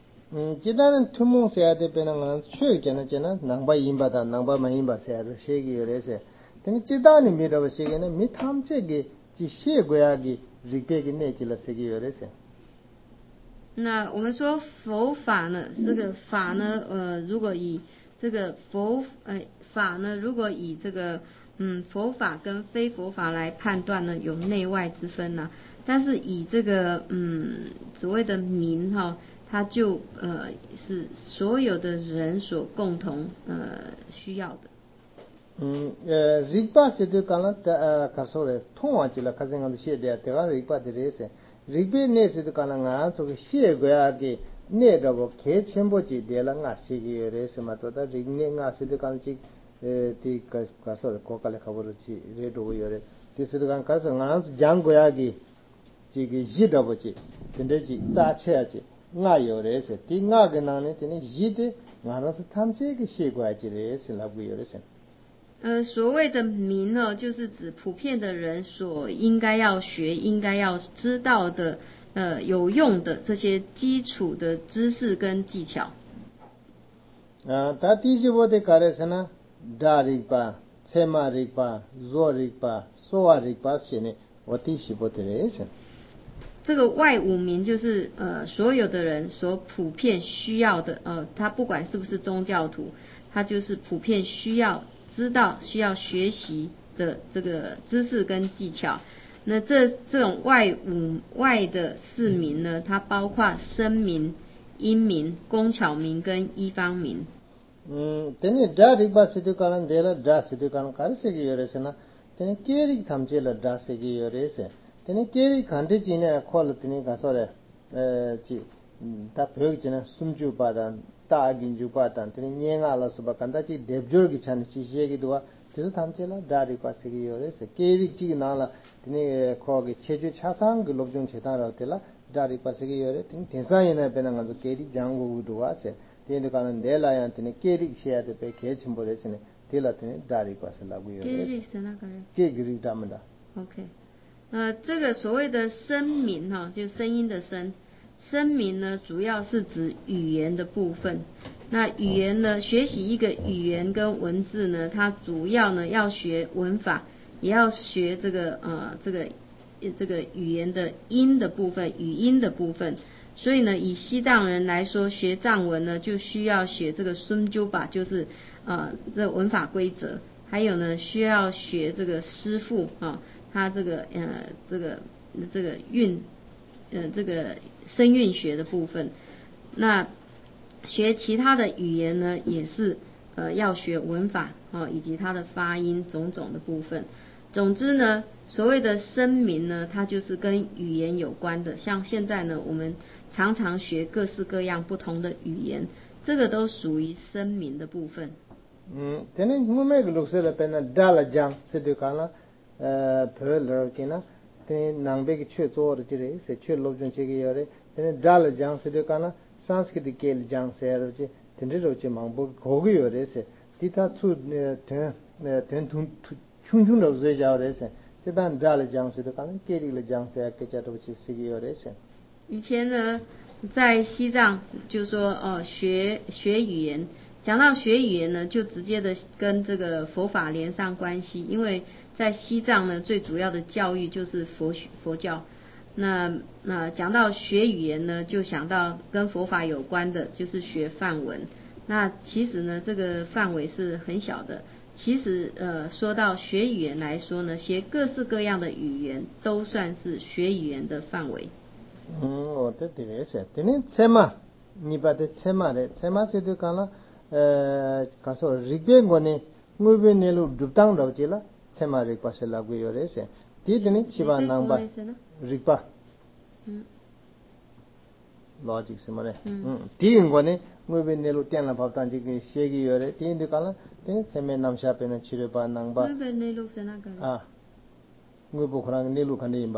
음, 지단은 투몽 세야데 빼는 최견은 제나 낭바 임바다 낭바 마임바 세야를 세기 요래세. 근데 지단이 미라고 세기는 미탐체게 지 세고야기 리페기 내질라 세기 요래세.
那我们说佛法呢，这个法呢，呃，如果以这个佛呃法呢，如果以这个嗯佛法跟非佛法来判断呢，有内外之分呐、啊。但是以这个嗯所谓的名哈、哦。它就呃是所有的人所共同呃需要的。
嗯，呃，rigpa se de kala ta kasore thongwa chila kasenga de she de ta rigpa de rese. rigpe ne se de kala nga so ge she go ya ge ne da bo ke chenbo ji de la nga se ge rese ma to da rig ne nga se de kala chi e ti kasore ko kala khabor chi re do yo re. ti se de kala kasa nga jang go ya ge ji ge ji da bo chi de ji za che ya chi nga yo re se ti nga ge na ne ti ne ji de nga ro se tham che ge she go ya chi re se la bu yo re se。
呃，所谓的名呢，就是指普遍的人所应该要学、应该要知道的，呃，有用的这些基础的知识跟技巧。
啊，他第一步的开始是呢，大rigpa、切马rigpa、左rigpa、索rigpa些呢，我第一步的人生。
这个外五名就是呃所有的人所普遍需要的，呃，他不管是不是宗教徒，他就是普遍需要。知道需要学习的这个知识跟技巧，那这这种外五外的四名呢，它包括声名、音名、工巧名跟一方名。
嗯，等你达rigpa是的可能得了达是的可能开始个有的是呢，等你 carry 他们这了达是个有的是，等你 carry 看的今年考了等你干啥嘞？呃，这嗯，他朋友今年送酒巴的。大金就把单，等年阿拉是吧？看到这得不个钱，其实个多，就是他们这了，大的把这个有的是，给的这个拿了，等你考个切就恰上个六种切单了，对了，大的把这个有的，等天上人那边那个给的讲过多是，等你可能得了呀，等你给的些的被给全部的是呢，对了，等你大的把是那个有的。
给的是哪个人？
给给他们的。
OK， 呃，这个所谓的声名哈，就声音的声。声名呢，主要是指语言的部分。那语言呢，学习一个语言跟文字呢，它主要呢要学文法，也要学这个呃这个这个语言的音的部分，语音的部分。所以呢，以西藏人来说，学藏文呢，就需要学这个孙鸠巴，就是呃这文法规则，还有呢需要学这个师父啊，他这个呃这个这个韵呃这个声韵学的部分。那学其他的语言呢，也是呃要学文法啊，以及它的发音种种的部分。总之呢，所谓的声名呢，它就是跟语言有关的。像现在呢，我们常常学各式各样不同的语言，这个都属于声名的部分。
嗯，今天我们个六岁了，变成大了讲，是对看了，呃，朋友了解呢，今天南北个去做的这个是去六种这个要的，今天大了讲是对看了。सांस्कृतिक के जांग से यार जे तिंडे रोचे मांगबो गोगे हो रे से तिता थु थे थे थु छुं छुं रो जे जाओ रे से तिता डाल जांग से तो कान केरी ले जांग से के चा रोचे सिगी हो रे से
以前呢，在西藏就说哦，学学语言，讲到学语言呢，就直接的跟这个佛法连上关系，因为在西藏呢，最主要的教育就是佛学佛教。那那讲到学语言呢，就想到跟佛法有关的，就是学梵文。那其实呢，这个范围是很小的。其实呃，说到学语言来说呢，学各式各样的语言都算是学语言的范围。
嗯，我的对是，今天车嘛，你把的车嘛的，车嘛是对看了，呃，看说日本国呢，我们那路入当了去了， sema rikpa se lagu yore se ti dini chiba nangba rikpa logic se mare ti ngone ngwe nelu tian la baptan ji ke shegi yore ti indi kala ti seme namsha pe na chire ba nangba
ngwe nelu se na kala
ah ngwe bo khorang nelu khane imba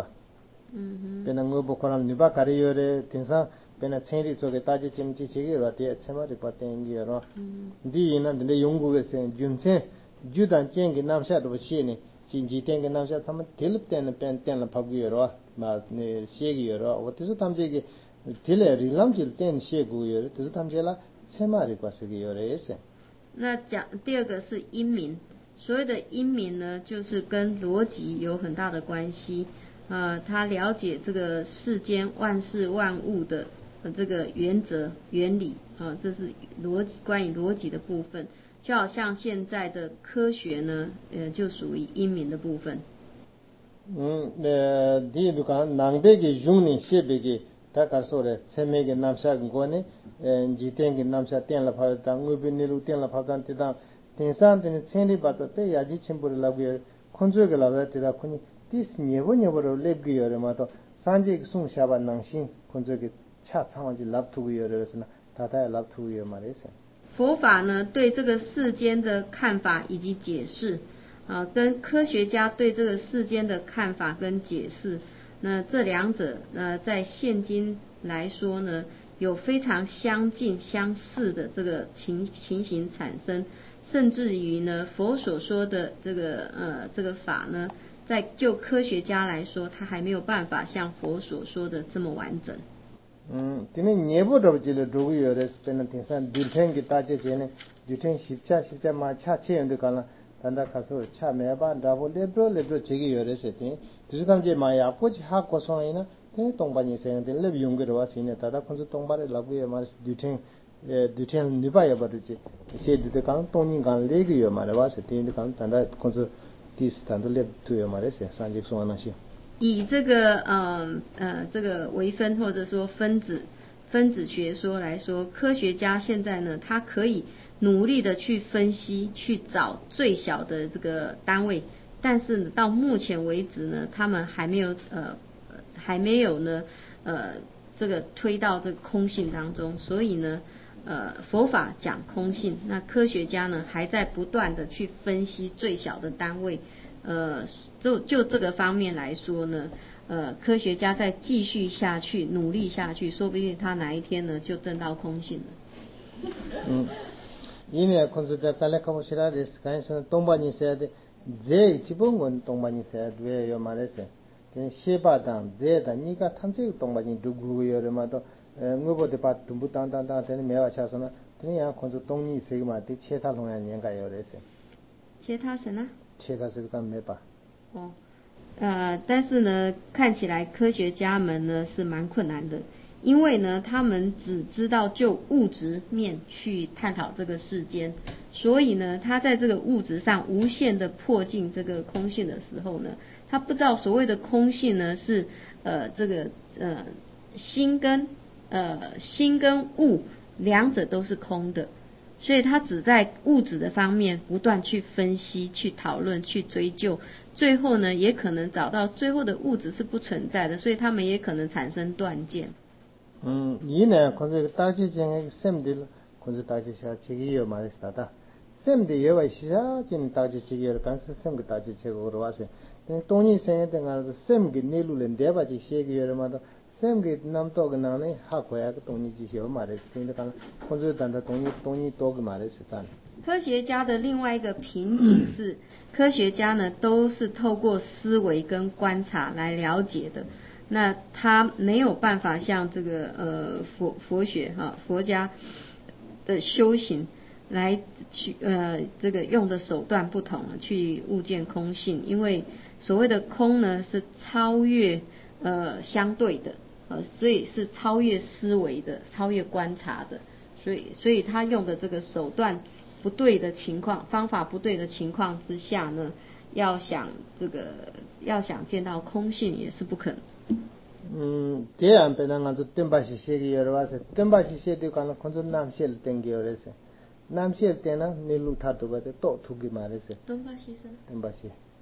pe na ngwe bo khorang niba kare yore tinsa pe na chenri so ke taji chimchi chegi ro ti sema rikpa tengi yoro di ina de yongu ge se junse judan chengi namsha do shi ni jinji tengi namsha tham tilip ten pen ten la phagi yoro ma ne shegi yoro o tisu tamje ge tile rilam jil ten shegu yoro tisu tamje la sema rikpa se ge yore ese
那讲第二个是音名，所谓的音名呢，就是跟逻辑有很大的关系。呃，他了解这个世间万事万物的呃这个原则原理啊、呃，这是逻辑关于逻辑的部分。就好像现在的科学呢，呃，就属于音名的部分。
嗯，呃，第一个南北的用呢，西北的，他告诉的，前面的南下过呢，呃，几天的南下点了跑当，我边内陆点了跑当，地当，天上的千里八座被亚几千步的老个，空中的老个地当，空呢，第十年不年不的来个有的嘛都，三节送下班能行，空中的恰长就拉土有的是呢，他他拉土有嘛的是。
佛法呢，对这个世间的看法以及解释，啊，跟科学家对这个世间的看法跟解释，那这两者呢，在现今来说呢，有非常相近相似的这个情情形产生，甚至于呢，佛所说的这个呃这个法呢，在就科学家来说，他还没有办法像佛所说的这么完整。
嗯，今年年不着急了，周围有的是本来天上第天给大家讲呢，第天十家十家嘛，恰切样的讲了，但他开始恰没办，然后来着来着这个有的是的，就是他们这嘛呀，过去哈过上来呢，这东巴你说的来用个的话是呢，但他可是东巴的老贵嘛，第天呃第天礼拜也不着急，些的讲东年讲那个有嘛的话是的，讲但他可是第四但他来都有嘛的是，三节说那些。
以这个呃呃这个微分或者说分子分子学说来说，科学家现在呢，他可以努力的去分析，去找最小的这个单位，但是呢到目前为止呢，他们还没有呃还没有呢呃这个推到这个空性当中，所以呢呃佛法讲空性，那科学家呢还在不断的去分析最小的单位。呃，就就这个方面来说呢，呃，科学家再继续下去，努力下去，说不定他哪一天呢就证到空性了。
嗯，因为空中的卡勒卡布西拉的是看是东巴尼说的，这基本我东巴尼说的也有嘛的是，但西巴当这的你看他这个东巴尼都古有的嘛都，呃，我不得把东部当当当，但是没有查说呢，但是空中东尼说嘛，的其他同样应该有的是。
其他什么？
其他是干没吧？
哦，呃，但是呢，看起来科学家们呢是蛮困难的，因为呢，他们只知道就物质面去探讨这个世间，所以呢，他在这个物质上无限的迫近这个空性的时候呢，他不知道所谓的空性呢是呃这个呃心跟呃心跟物两者都是空的。所以他只在物质的方面不断去分析、去讨论、去追究，最后呢，也可能找到最后的物质是不存在的，所以他们也可能产生断见。
嗯，你呢？可是大家讲个什么的了？可是大家说这个有嘛的是的，什么的也为是啊，今大家这个干是什么大家这个我是，但东尼生的讲是什么个内陆人对吧？这些个有嘛的。什么个南多个哪里哈过呀？个东尼这些嘛的是，听的讲，或者单单东尼东尼多个嘛的是真。
科学家的另外一个瓶颈是，科学家呢都是透过思维跟观察来了解的，那他没有办法像这个呃佛佛学哈佛家的修行来去呃这个用的手段不同去悟见空性，因为所谓的空呢是超越呃相对的。呃，所以是超越思维的，超越观察的，所以所以他用的这个手段不对的情况，方法不对的情况之下呢，要想这个要想见到空性也是不可能。
嗯，这样被人家说登巴西写的有的话是登巴西写的，可能可能南写的登记有的是，南写的呢，你路他都把它多出去嘛的是。
登巴西是？
登巴西，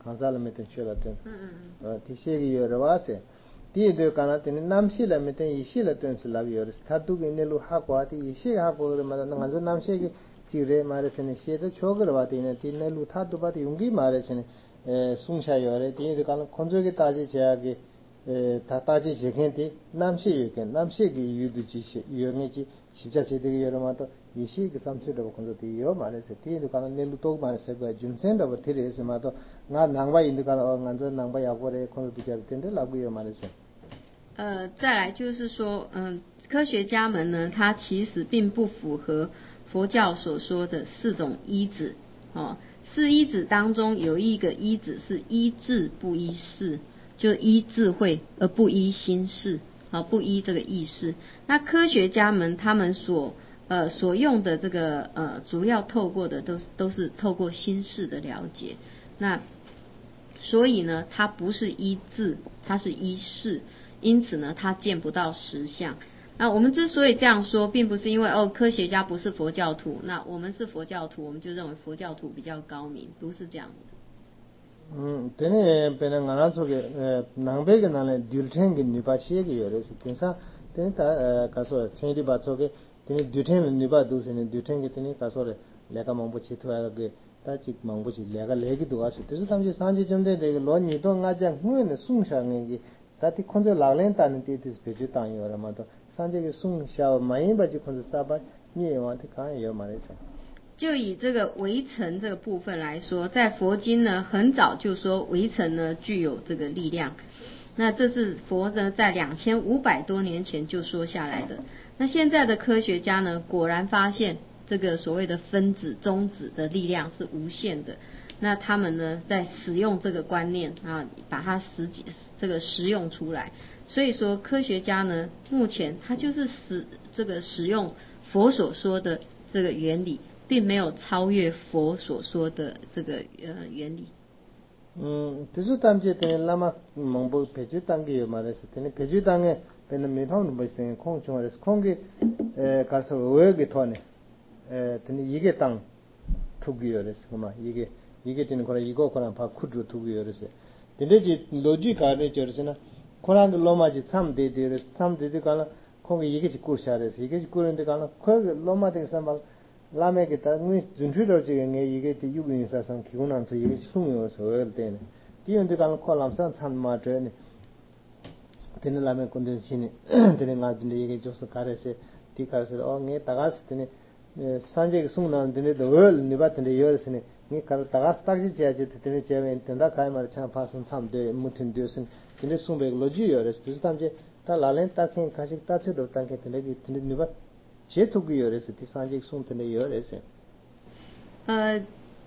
강사를 메든 쉬었던
음.
어 디시기 여러와세 디에도 가나테니 남시라 메든 이시라 던슬라비 여르스 타두게 네루 하고아티 이시 하고 그러면 나저 남시기 지레 말에서는 시에도 초거와티네 디네루 타두바티 용기 말에서는 에 숭샤요레 디에도 가나 건조게 따지 제약이 에 다따지 제겐디 남시 유겐 남시기 유두지 유영이지 진짜 제대로 여러마도 이시기 삼수라고 건조디요 말에서 디에도 가나 네루 또 말에서 그 준센다고 테레스마도 나 낭바 인도가 나저 낭바 야고레 건조디자 텐데 라고요 말에서
呃，再来就是说，嗯、呃，科学家们呢，他其实并不符合佛教所说的四种依止，哦，四依止当中有一个依止是依智不依事，就依智慧而不依心事，啊、哦，不依这个意识。那科学家们他们所呃所用的这个呃，主要透过的都是都是透过心事的了解，那所以呢，它不是依智，它是依事。因此呢，他见不到实相。那我们之所以这样说，并不是因为哦，科学家不是佛教徒，那我们是佛教徒，我们就认为佛教徒比较高明，不是这样的。
嗯，这呢，别人俺说个呃，南北个那呢，丢天个女把些个有的是，但是，但是他呃，他说天地把说个，但是丢天个女把都是呢，丢天个，但是他说的，那个忙不起头那个，他只忙不起，那个那个多啊是，但是他们就三级针对这个罗尼多俺讲，我呢送上那个。다티 콘저 라렌타는 데디스 베주 땅이요 라마도 산제게 숭샤 많이 바지 콘저 사바 니에한테 가요 말해서
就以这个围城这个部分来说，在佛经呢很早就说围城呢具有这个力量，那这是佛呢在两千五百多年前就说下来的。那现在的科学家呢果然发现这个所谓的分子中子的力量是无限的。那他们呢，在使用这个观念啊，把它实际这个实用出来。所以说，科学家呢，目前他就是使这个使用佛所说的这个原理，并没有超越佛所说的这个呃原理。
嗯，就是当时的那么蒙古培育当地有嘛的是，的培育当的，别人没放那么些空中的，空的呃，搞什么外个团呢？呃，的一个当土个有的是嘛，一个。이게 되는 거라 이거 거라 바 쿠드 두고 요르세 근데지 로지카네 저르스나 코랑 로마지 참데데르 참데데 가나 거기 이게 짓고 샤레스 이게 짓고 있는데 가나 거기 로마데 삼발 라메게 다 준트로 지게 이게 디 유빈사상 기고난서 이게 숨어서 할 때네 디은데 가나 콜람산 참마드네 되는 라메 컨디션이 되는 가든데 이게 조스 가레세 디카르세 어게 다가스 되네 산제 숨나는 데네 덜 니바든데 요르스네 니 가르 다가스 딱지 제아지 되네 제면 된다 가이마르 참 파선 참데 무튼 되었은 근데 숨베 로지요레스 비슷함제 다 라렌 딱행 가식 따체도 땅게 되네 되네 니바 제토기요레스 디산제 숨되네 요레스
呃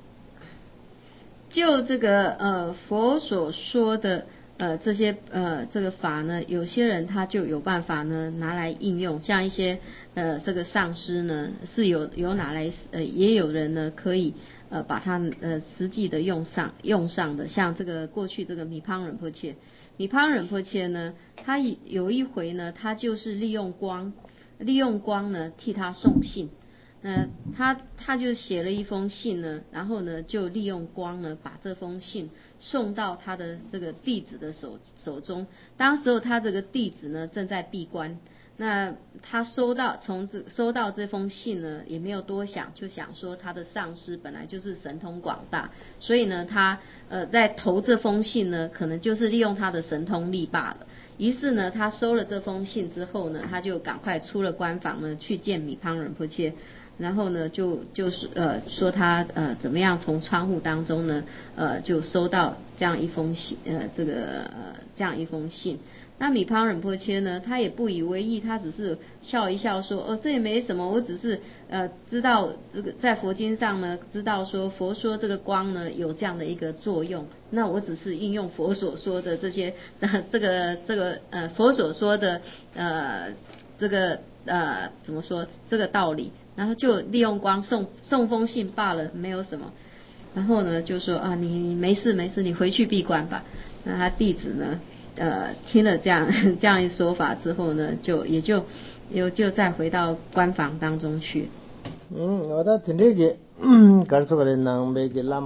就这个呃佛所说的呃这些呃这个法呢，有些人他就有办法呢拿来应用，像一些呃这个上师呢是有有拿来呃也有人呢可以呃把它呃实际的用上用上的，像这个过去这个米胖仁波切，米胖仁波切呢，他有一回呢，他就是利用光利用光呢替他送信。呃，他他就写了一封信呢，然后呢，就利用光呢，把这封信送到他的这个弟子的手手中。当时候他这个弟子呢正在闭关，那他收到从这收到这封信呢，也没有多想，就想说他的上师本来就是神通广大，所以呢，他呃在投这封信呢，可能就是利用他的神通力罢了。于是呢，他收了这封信之后呢，他就赶快出了关房呢，去见米胖仁波切。然后呢，就就是呃说他呃怎么样从窗户当中呢呃就收到这样一封信呃这个呃这样一封信。那米胖仁波切呢，他也不以为意，他只是笑一笑说，哦这也没什么，我只是呃知道这个在佛经上呢知道说佛说这个光呢有这样的一个作用，那我只是应用佛所说的这些呃这个这个呃佛所说的呃这个呃怎么说这个道理。然后就利用光送送封信罢了，没有什么。然后呢，就说啊，你你没事没事，你回去闭关吧。那他弟子呢，呃，听了这样这样一说法之后呢，就也就又就再回到关房当中去。
嗯，我da tindege garso gale nang be ge lama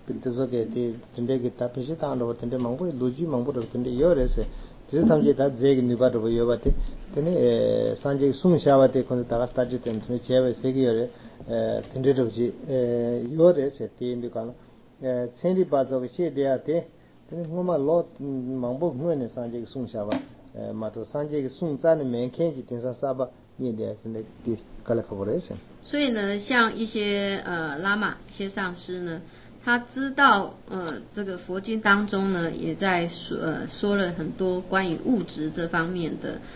pintozoke ti tinde ki ta peshi ta ndo tinde mangbo loji mangbo ro tinde yorese tisu tamje ta zeg niba ro yobate tene sanje sung shawate kon ta sta je ten tine chebe segi yore tinde ro ji yorese ti indi kan tsendi bazo ke che de ate tene ngoma lo mangbo ngone sanje sung shawa mato sanje sung zan men kenji tinsa saba ni de tinde dis kala collaboration。
所以呢，像一些呃拉玛、一些上师呢，他知道呃这个佛经当中呢，也在说呃说了很多关于物质这方面的